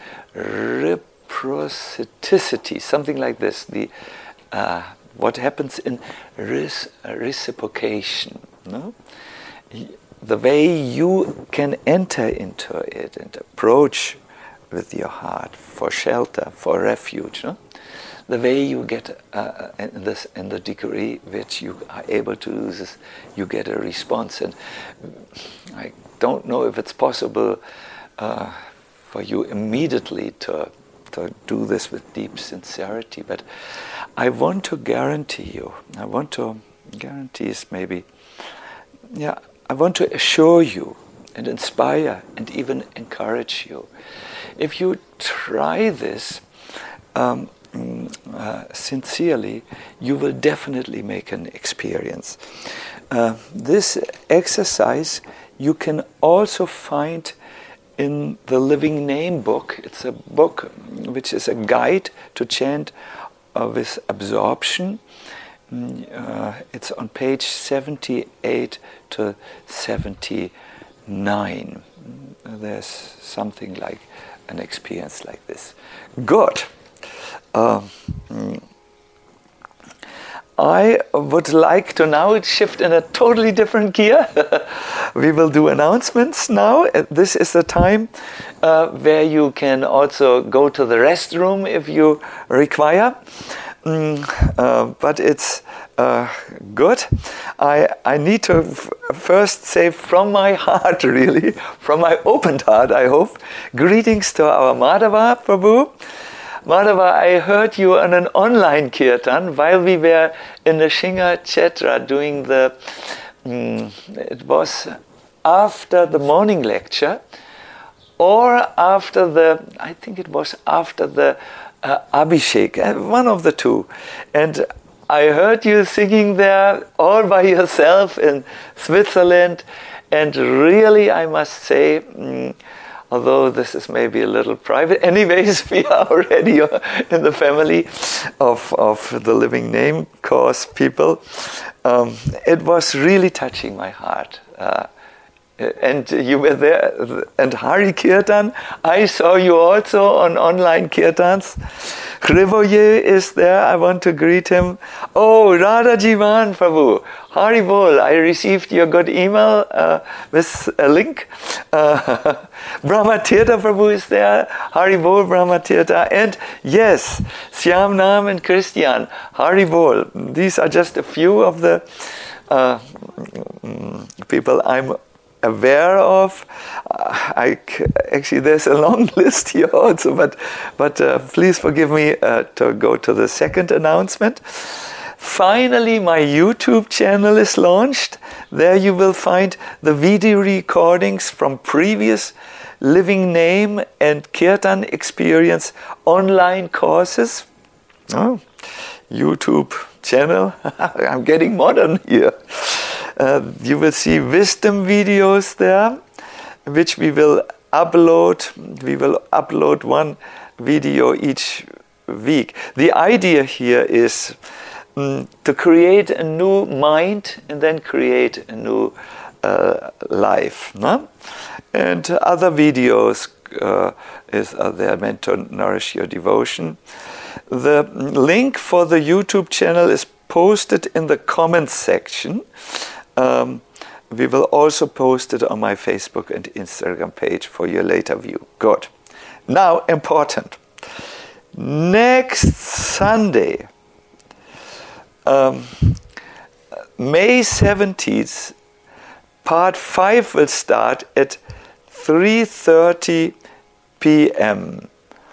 reciprocity, something like this. The uh, what happens in res- reciprocation. No? The way you can enter into it and approach with your heart for shelter, for refuge. No? The way you get, uh, in, this, in the degree which you are able to do this, you get a response. And I don't know if it's possible uh, for you immediately to, to do this with deep sincerity, but I want to guarantee you, I want to guarantee is maybe, yeah, I want to assure you and inspire and even encourage you. If you try this um, uh, sincerely, you will definitely make an experience. Uh, this exercise you can also find in the Living Name book. It's a book which is a guide to chant uh, with absorption. Uh, it's on page seventy-eight to seventy-nine. There's something like an experience like this. Good. Um, I would like to now shift in a totally different gear. We will do announcements now. This is the time uh, where you can also go to the restroom if you require. Mm, uh, but it's uh, good. I I need to f- first say from my heart, really, from my opened heart, I hope, greetings to our Madhava Prabhu. Madhava, I heard you on an online kirtan while we were in the Shinga Kshetra doing the, mm, it was after the morning lecture, or after the, I think it was after the Uh, Abhishek, one of the two. And I heard you singing there all by yourself in Switzerland, and really I must say, mm, although this is maybe a little private, anyways, we are already in the family of, of the Living Name course people. Um, it was really touching my heart. Uh, And you were there, and Hari Kirtan, I saw you also on online Kirtans. Krivoye is there, I want to greet him. Oh, Radha Jivan Prabhu, Hari Bol, I received your good email uh, with a link. Uh, Brahma Tirtha Prabhu is there, Hari Bol Brahma Tirtha. And yes, Syam Nam and Christian, Hari Bol. These are just a few of the uh, people I'm aware of. Uh, I c- actually there's a long list here also, but but uh, please forgive me uh, to go to the second announcement. Finally, my YouTube channel is launched. There you will find the video recordings from previous Living Name and Kirtan Experience online courses. Oh, YouTube channel. I'm getting modern here. Uh, you will see wisdom videos there, which we will upload. We will upload one video each week. The idea here is um, to create a new mind and then create a new uh, life. No? And other videos uh, is are there meant to nourish your devotion. The link for the YouTube channel is posted in the comments section. Um, we will also post it on my Facebook and Instagram page for your later view. Good. Now, important. Next Sunday, um, May seventeenth, part five will start at three thirty p m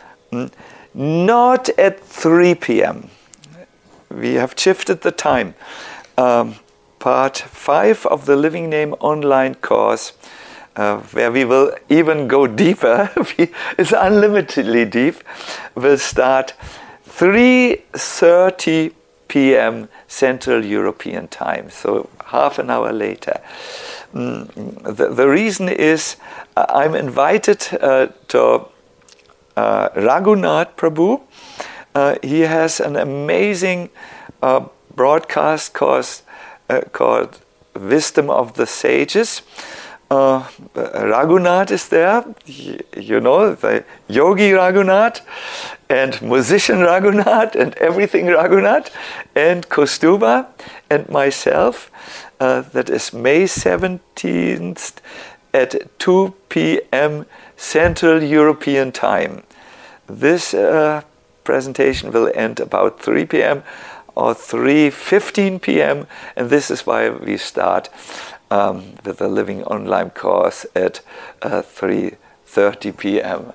Not at three p m We have shifted the time. Um, part five of the Living Name online course, uh, where we will even go deeper, it's unlimitedly deep, will start three thirty p m Central European Time, so half an hour later. Mm, the, the reason is uh, I'm invited uh, to uh, Raghunath Prabhu. Uh, he has an amazing uh, broadcast course uh, called Wisdom of the Sages. Uh, Raghunath is there, you know, the yogi Raghunath and musician Raghunath and everything Raghunath, and Kostuba and myself. Uh, that is May seventeenth at two p m Central European Time. This uh, presentation will end about three p m or three fifteen p m and this is why we start um, with the Living Online course at uh, three thirty p m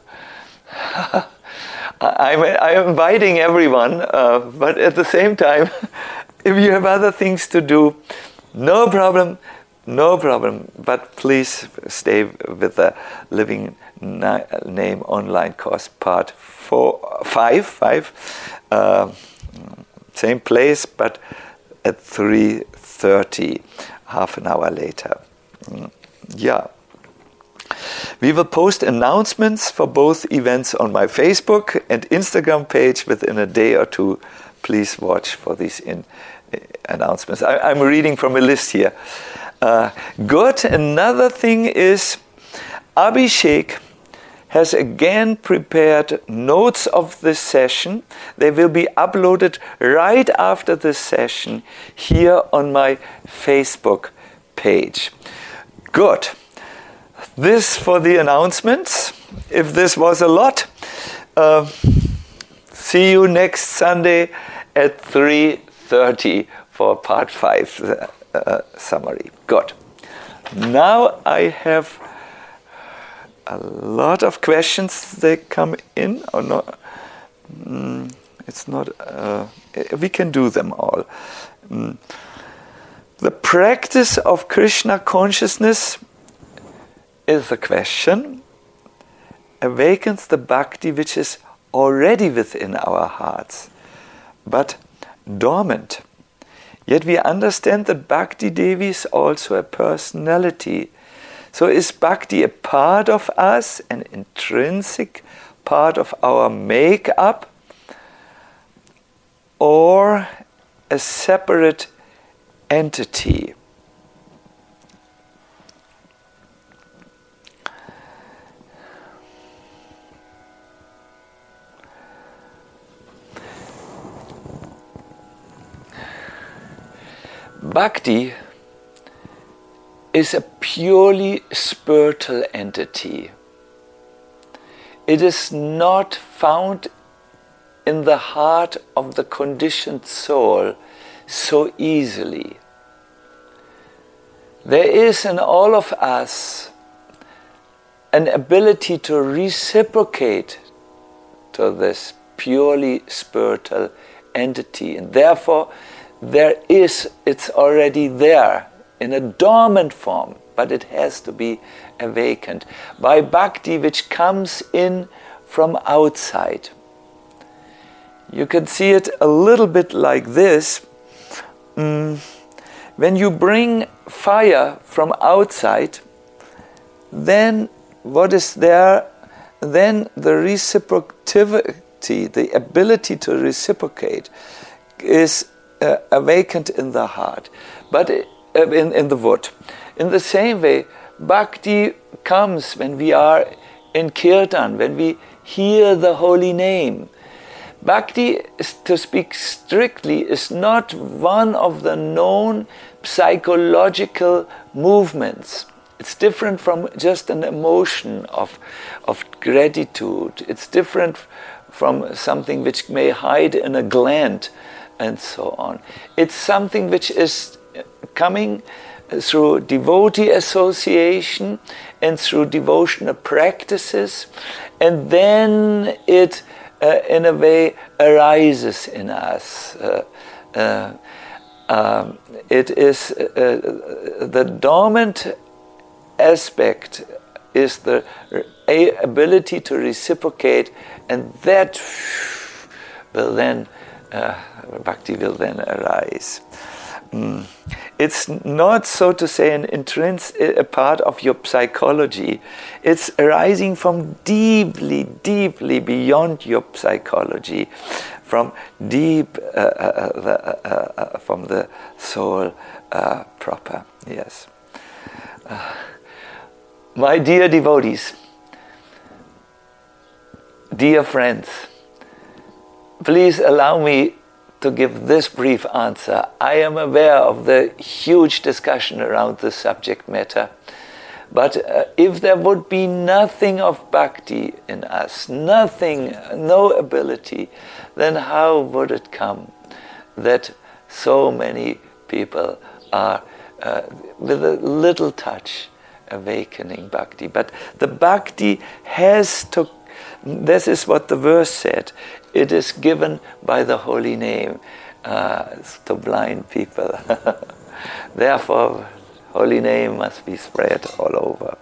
I'm, I'm inviting everyone, uh, but at the same time, if you have other things to do, no problem, no problem, but please stay with the Living Name online course part four, five, five, uh, same place, but at three thirty, half an hour later. Yeah. We will post announcements for both events on my Facebook and Instagram page within a day or two. Please watch for these in, uh, announcements. I, I'm reading from a list here. Uh, good. Another thing is Abhishek has again prepared notes of this session. They will be uploaded right after this session here on my Facebook page. Good. This for the announcements. If this was a lot, uh, see you next Sunday at three thirty for part five uh, uh, summary. Good. Now I have a lot of questions that come in, or not. Mm, it's not. Uh, we can do them all. Mm. The practice of Krishna consciousness is the question, awakens the bhakti which is already within our hearts, but dormant. Yet we understand that Bhakti Devi is also a personality. So is Bhakti a part of us, an intrinsic part of our make-up, or a separate entity? Bhakti is a purely spiritual entity. It is not found in the heart of the conditioned soul so easily. There is in all of us an ability to reciprocate to this purely spiritual entity, and therefore there is, it's already there in a dormant form, but it has to be awakened by bhakti which comes in from outside. You can see it a little bit like this. Mm, when you bring fire from outside, then what is there? Then the reciprocity reciprocity, the ability to reciprocate, is uh, awakened in the heart, but uh, in, in the wood. In the same way, bhakti comes when we are in kirtan, when we hear the holy name. Bhakti, to speak strictly, is not one of the known psychological movements. It's different from just an emotion of, of gratitude. It's different from something which may hide in a gland and so on. It's something which is coming through devotee association and through devotional practices, and then it uh, in a way arises in us. Uh, uh, um, it is uh, the dormant aspect is the ability to reciprocate, and that will then uh, bhakti will then arise. Mm. It's not, so to say, an intrinsic a part of your psychology. It's arising from deeply, deeply beyond your psychology, from deep, uh, uh, the, uh, uh, from the soul uh, proper. Yes. Uh, my dear devotees, dear friends, please allow me to give this brief answer. I am aware of the huge discussion around this subject matter, but uh, if there would be nothing of bhakti in us, nothing, no ability, then how would it come that so many people are uh, with a little touch awakening bhakti? But the bhakti has to, this is what the verse said, it is given by the holy name uh, to blind people. Therefore, holy name must be spread all over.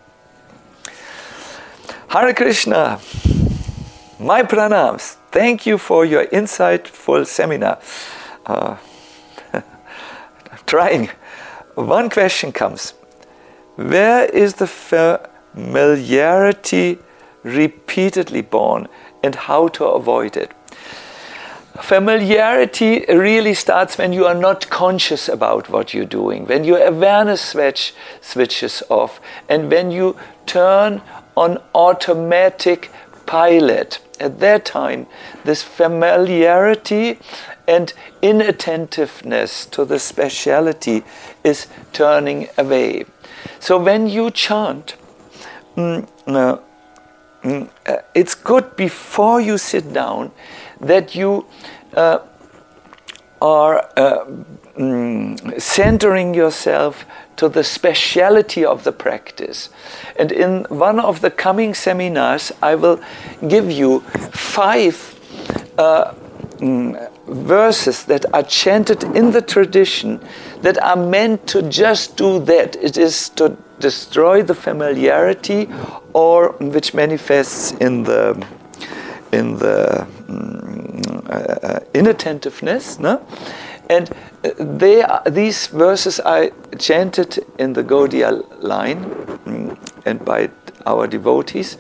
Hare Krishna, my pranams. Thank you for your insightful seminar. Uh, trying. One question comes. Where is the familiarity repeatedly born, and how to avoid it? Familiarity really starts when you are not conscious about what you're doing, when your awareness switch switches off, and when you turn on automatic pilot. At that time, this familiarity and inattentiveness to the speciality is turning away. So when you chant, mm, uh, mm, uh, it's good before you sit down that you uh, are uh, mm, centering yourself to the speciality of the practice. And in one of the coming seminars, I will give you five uh, mm, verses that are chanted in the tradition that are meant to just do that. It is to destroy the familiarity, or which manifests in the in the um, uh, inattentiveness, no? And they are, these verses are chanted in the Gaudiya line um, and by our devotees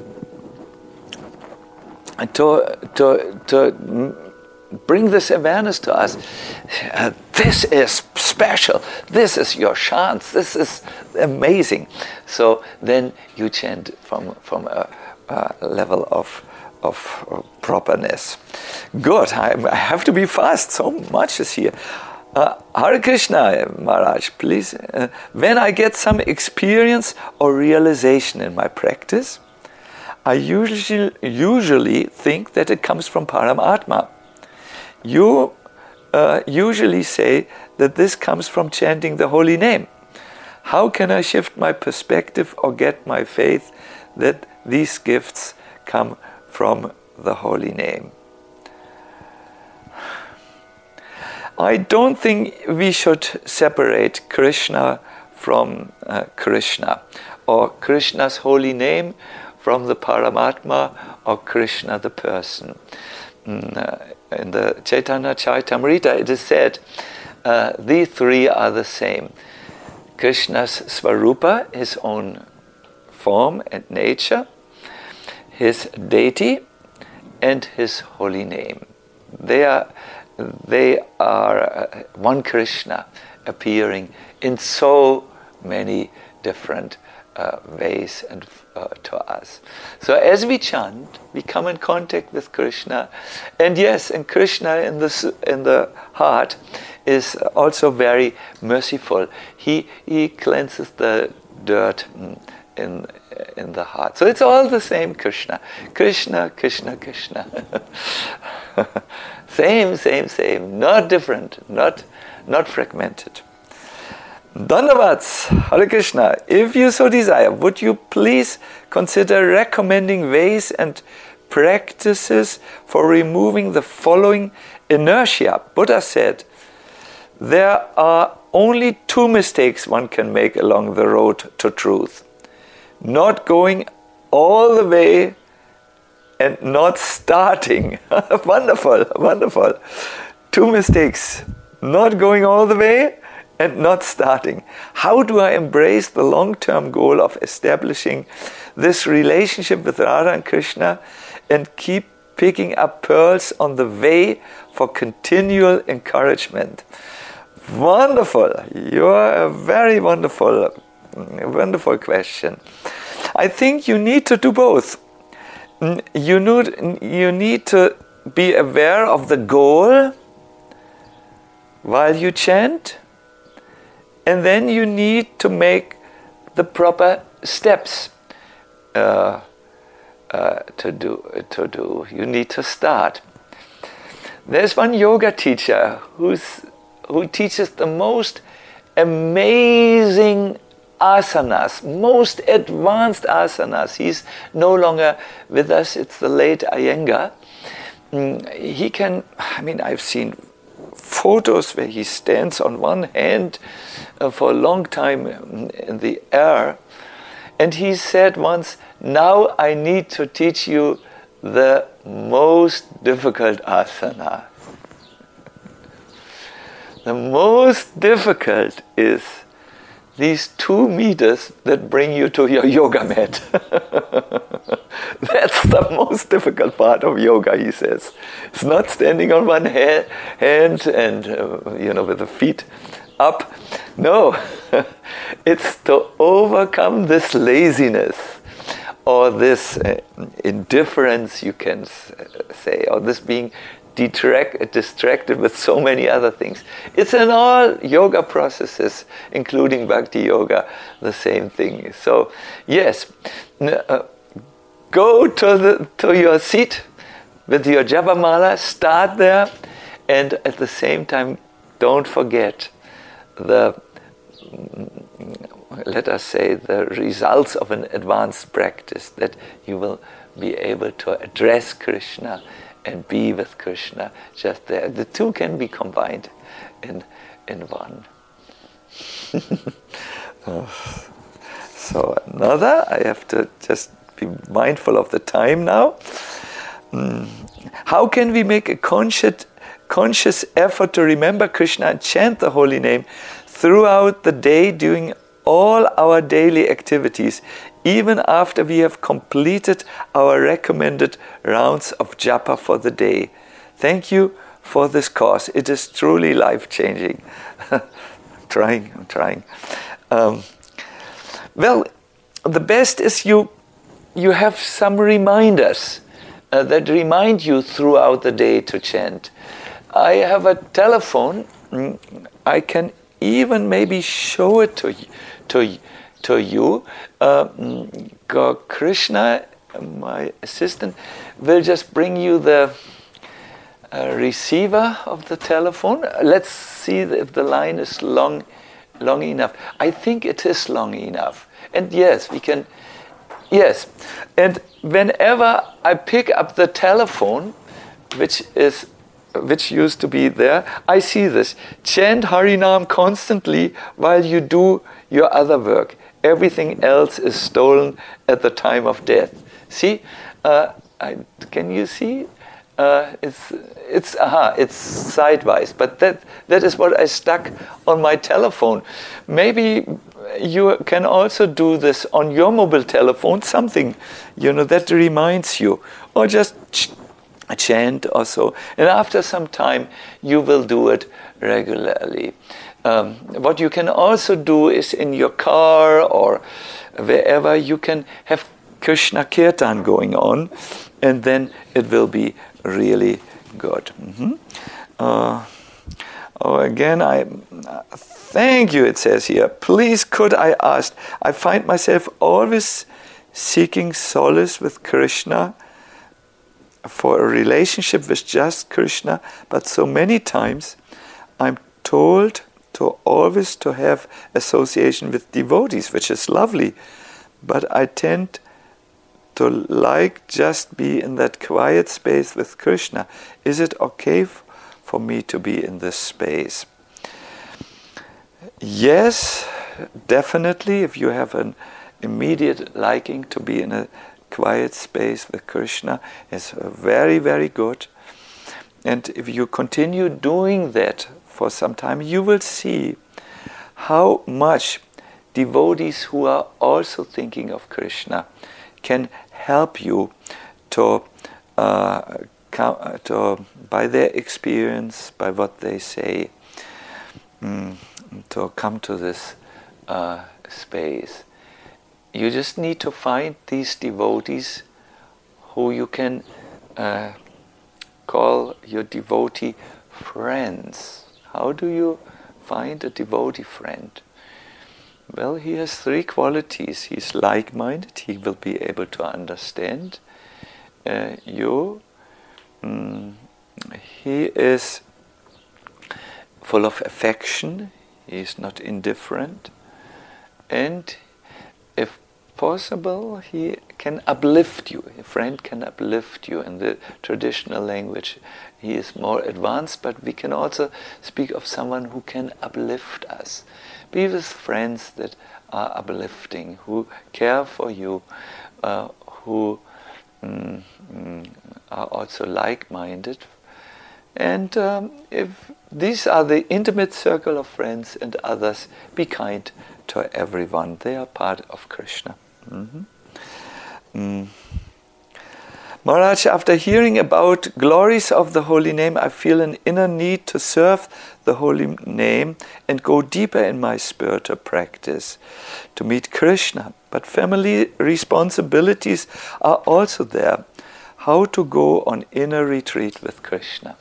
to to to bring this awareness to us. Uh, this is special. This is your chance. This is amazing. So then you chant from from a, a level of of properness. Good. I, I have to be fast. So much is here. Uh, Hare Krishna, Maharaj, please. Uh, when I get some experience or realization in my practice, I usually usually think that it comes from Paramatma. You uh, usually say that this comes from chanting the holy name. How can I shift my perspective or get my faith that these gifts come from the holy name? I don't think we should separate Krishna from uh, Krishna, or Krishna's holy name from the Paramatma, or Krishna the person. Mm, uh, in the Chaitanya Charitamrita it is said uh, these three are the same. Krishna's Svarupa, his own form and nature, his deity, and His holy name. They are, they are one Krishna appearing in so many different uh, ways and uh, to us. So as we chant, we come in contact with Krishna, and yes, and Krishna in the in the heart is also very merciful. He he cleanses the dirt in in the heart. So it's all the same Krishna, Krishna, Krishna, Krishna. Same, same, same. Not different. Not not fragmented. Dandavats, Hare Krishna. If you so desire, would you please consider recommending ways and practices for removing the following inertia? Buddha said, there are only two mistakes one can make along the road to truth. Not going all the way and not starting. Wonderful, wonderful. Two mistakes. Not going all the way and not starting. How do I embrace the long-term goal of establishing this relationship with Radha and Krishna and keep picking up pearls on the way for continual encouragement? Wonderful. You're a very wonderful, wonderful question. I think you need to do both. You need, you need to be aware of the goal while you chant, and then you need to make the proper steps uh, uh, to do. To do. You need to start. There's one yoga teacher who's who teaches the most amazing asanas, most advanced asanas. He's no longer with us. It's the late Iyengar. Mm, he can, I mean, I've seen photos where he stands on one hand uh, for a long time in the air. And he said once, now I need to teach you the most difficult asana. The most difficult is these two meters that bring you to your yoga mat. That's the most difficult part of yoga, he says. It's not standing on one ha- hand and, uh, you know, with the feet up. No, it's to overcome this laziness or this uh, indifference, you can say, or this being Detract, distracted with so many other things. It's in all yoga processes, including Bhakti Yoga, the same thing. So, yes, uh, go to the to your seat with your Japamala, start there, and at the same time, don't forget the, let us say, the results of an advanced practice, that you will be able to address Krishna and be with Krishna just there. The two can be combined in in one. So another, I have to just be mindful of the time now. Mm. How can we make a conscious conscious effort to remember Krishna and chant the holy name throughout the day, doing all our daily activities, even after we have completed our recommended rounds of japa for the day? Thank you for this course. It is truly life-changing. trying, I'm trying. Um, well, the best is you you have some reminders uh, that remind you throughout the day to chant. I have a telephone. I can even maybe show it to you. To, to you. Uh, Krishna, my assistant, will just bring you the uh, receiver of the telephone. Let's see if the line is long, long enough. I think it is long enough. And yes, we can, yes. And whenever I pick up the telephone, which is which used to be there, I see this. Chant Harinam constantly while you do your other work. Everything else is stolen at the time of death. See? Uh, I, can you see? Uh, it's it's aha, it's sidewise, but that that is what I stuck on my telephone. Maybe you can also do this on your mobile telephone, something, you know, that reminds you. Or just chant or so. And after some time, you will do it regularly. Um, what you can also do is in your car or wherever you can have Krishna Kirtan going on, and then it will be really good. Mm-hmm. Uh, oh, again, I uh, thank you, it says here. Please, could I ask, I find myself always seeking solace with Krishna for a relationship with just Krishna, but so many times I'm told to always to have association with devotees, which is lovely, but I tend to like just be in that quiet space with Krishna. Is it okay f- for me to be in this space? Yes, definitely, if you have an immediate liking to be in a quiet space with Krishna, is very, very good. And if you continue doing that for some time, you will see how much devotees who are also thinking of Krishna can help you to, uh, come, to by their experience, by what they say, mm, to come to this uh, space. You just need to find these devotees who you can uh, call your devotee friends. How do you find a devotee friend? Well, he has three qualities. He's like-minded. He will be able to understand uh, you. Mm, he is full of affection. He is not indifferent. And if possible, he can uplift you. A friend can uplift you. In the traditional language, he is more advanced, but we can also speak of someone who can uplift us. Be with friends that are uplifting, who care for you, uh, who mm, mm, are also like-minded. And um, if these are the intimate circle of friends and others, be kind to everyone. They are part of Krishna. Mm-hmm. Mm. Maharaj, after hearing about glories of the holy name, I feel an inner need to serve the holy name and go deeper in my spiritual practice to meet Krishna. But family responsibilities are also there. How to go on inner retreat with Krishna?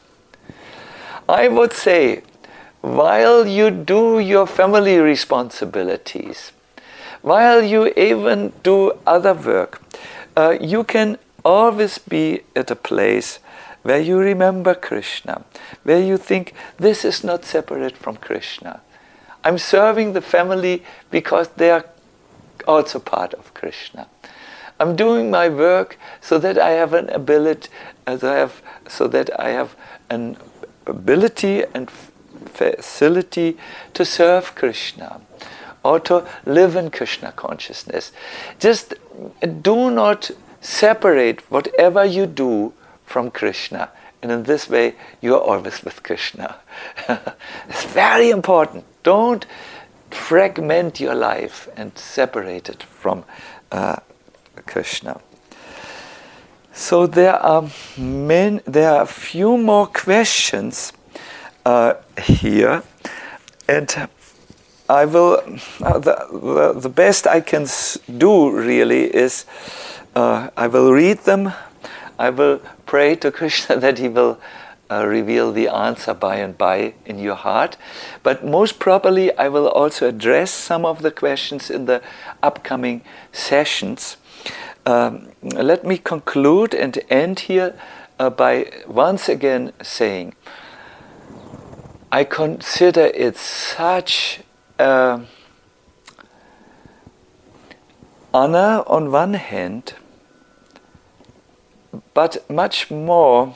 I would say, while you do your family responsibilities, while you even do other work, uh, you can always be at a place where you remember Krishna, where you think, this is not separate from Krishna. I'm serving the family because they are also part of Krishna. I'm doing my work so that I have an ability, as I have, so that I have an ability and facility to serve Krishna or to live in Krishna consciousness. Just do not separate whatever you do from Krishna, and in this way you are always with Krishna. It's very important. Don't fragment your life and separate it from uh, Krishna. So there are many, there are a few more questions uh, here, and I will. Uh, the, the the best I can do really is uh, I will read them. I will pray to Krishna that he will uh, reveal the answer by and by in your heart. But most probably, I will also address some of the questions in the upcoming sessions. Um, let me conclude and end here uh, by once again saying, I consider it such uh, honor on one hand, but much more,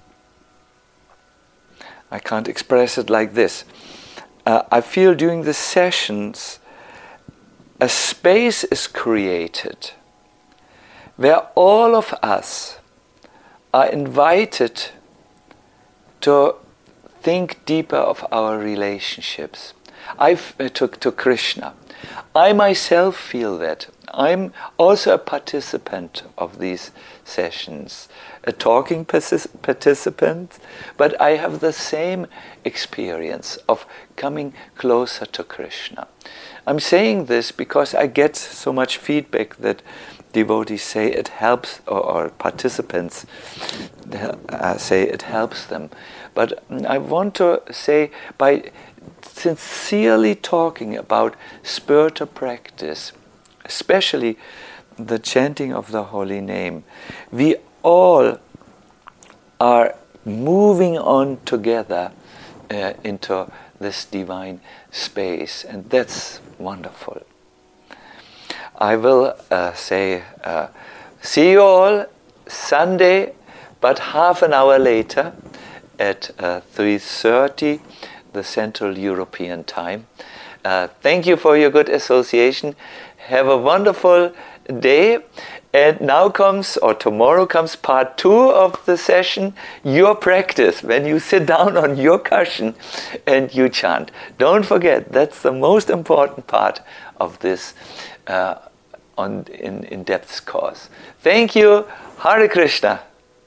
I can't express it like this. Uh, I feel during the sessions, a space is created where all of us are invited to think deeper of our relationships. I uh, took to Krishna. I myself feel that. I'm also a participant of these sessions, a talking participant, but I have the same experience of coming closer to Krishna. I'm saying this because I get so much feedback that devotees say it helps, or, or participants uh, say it helps them. But I want to say, by sincerely talking about spiritual practice, especially the chanting of the holy name, we all are moving on together uh, into this divine space, and that's wonderful. I will uh, say, uh, see you all Sunday, but half an hour later at uh, three thirty, the Central European time. Uh, thank you for your good association. Have a wonderful day. And now comes, or tomorrow comes, part two of the session, your practice, when you sit down on your cushion and you chant. Don't forget, that's the most important part of this uh, on in, in-depth course. Thank you. Hare Krishna.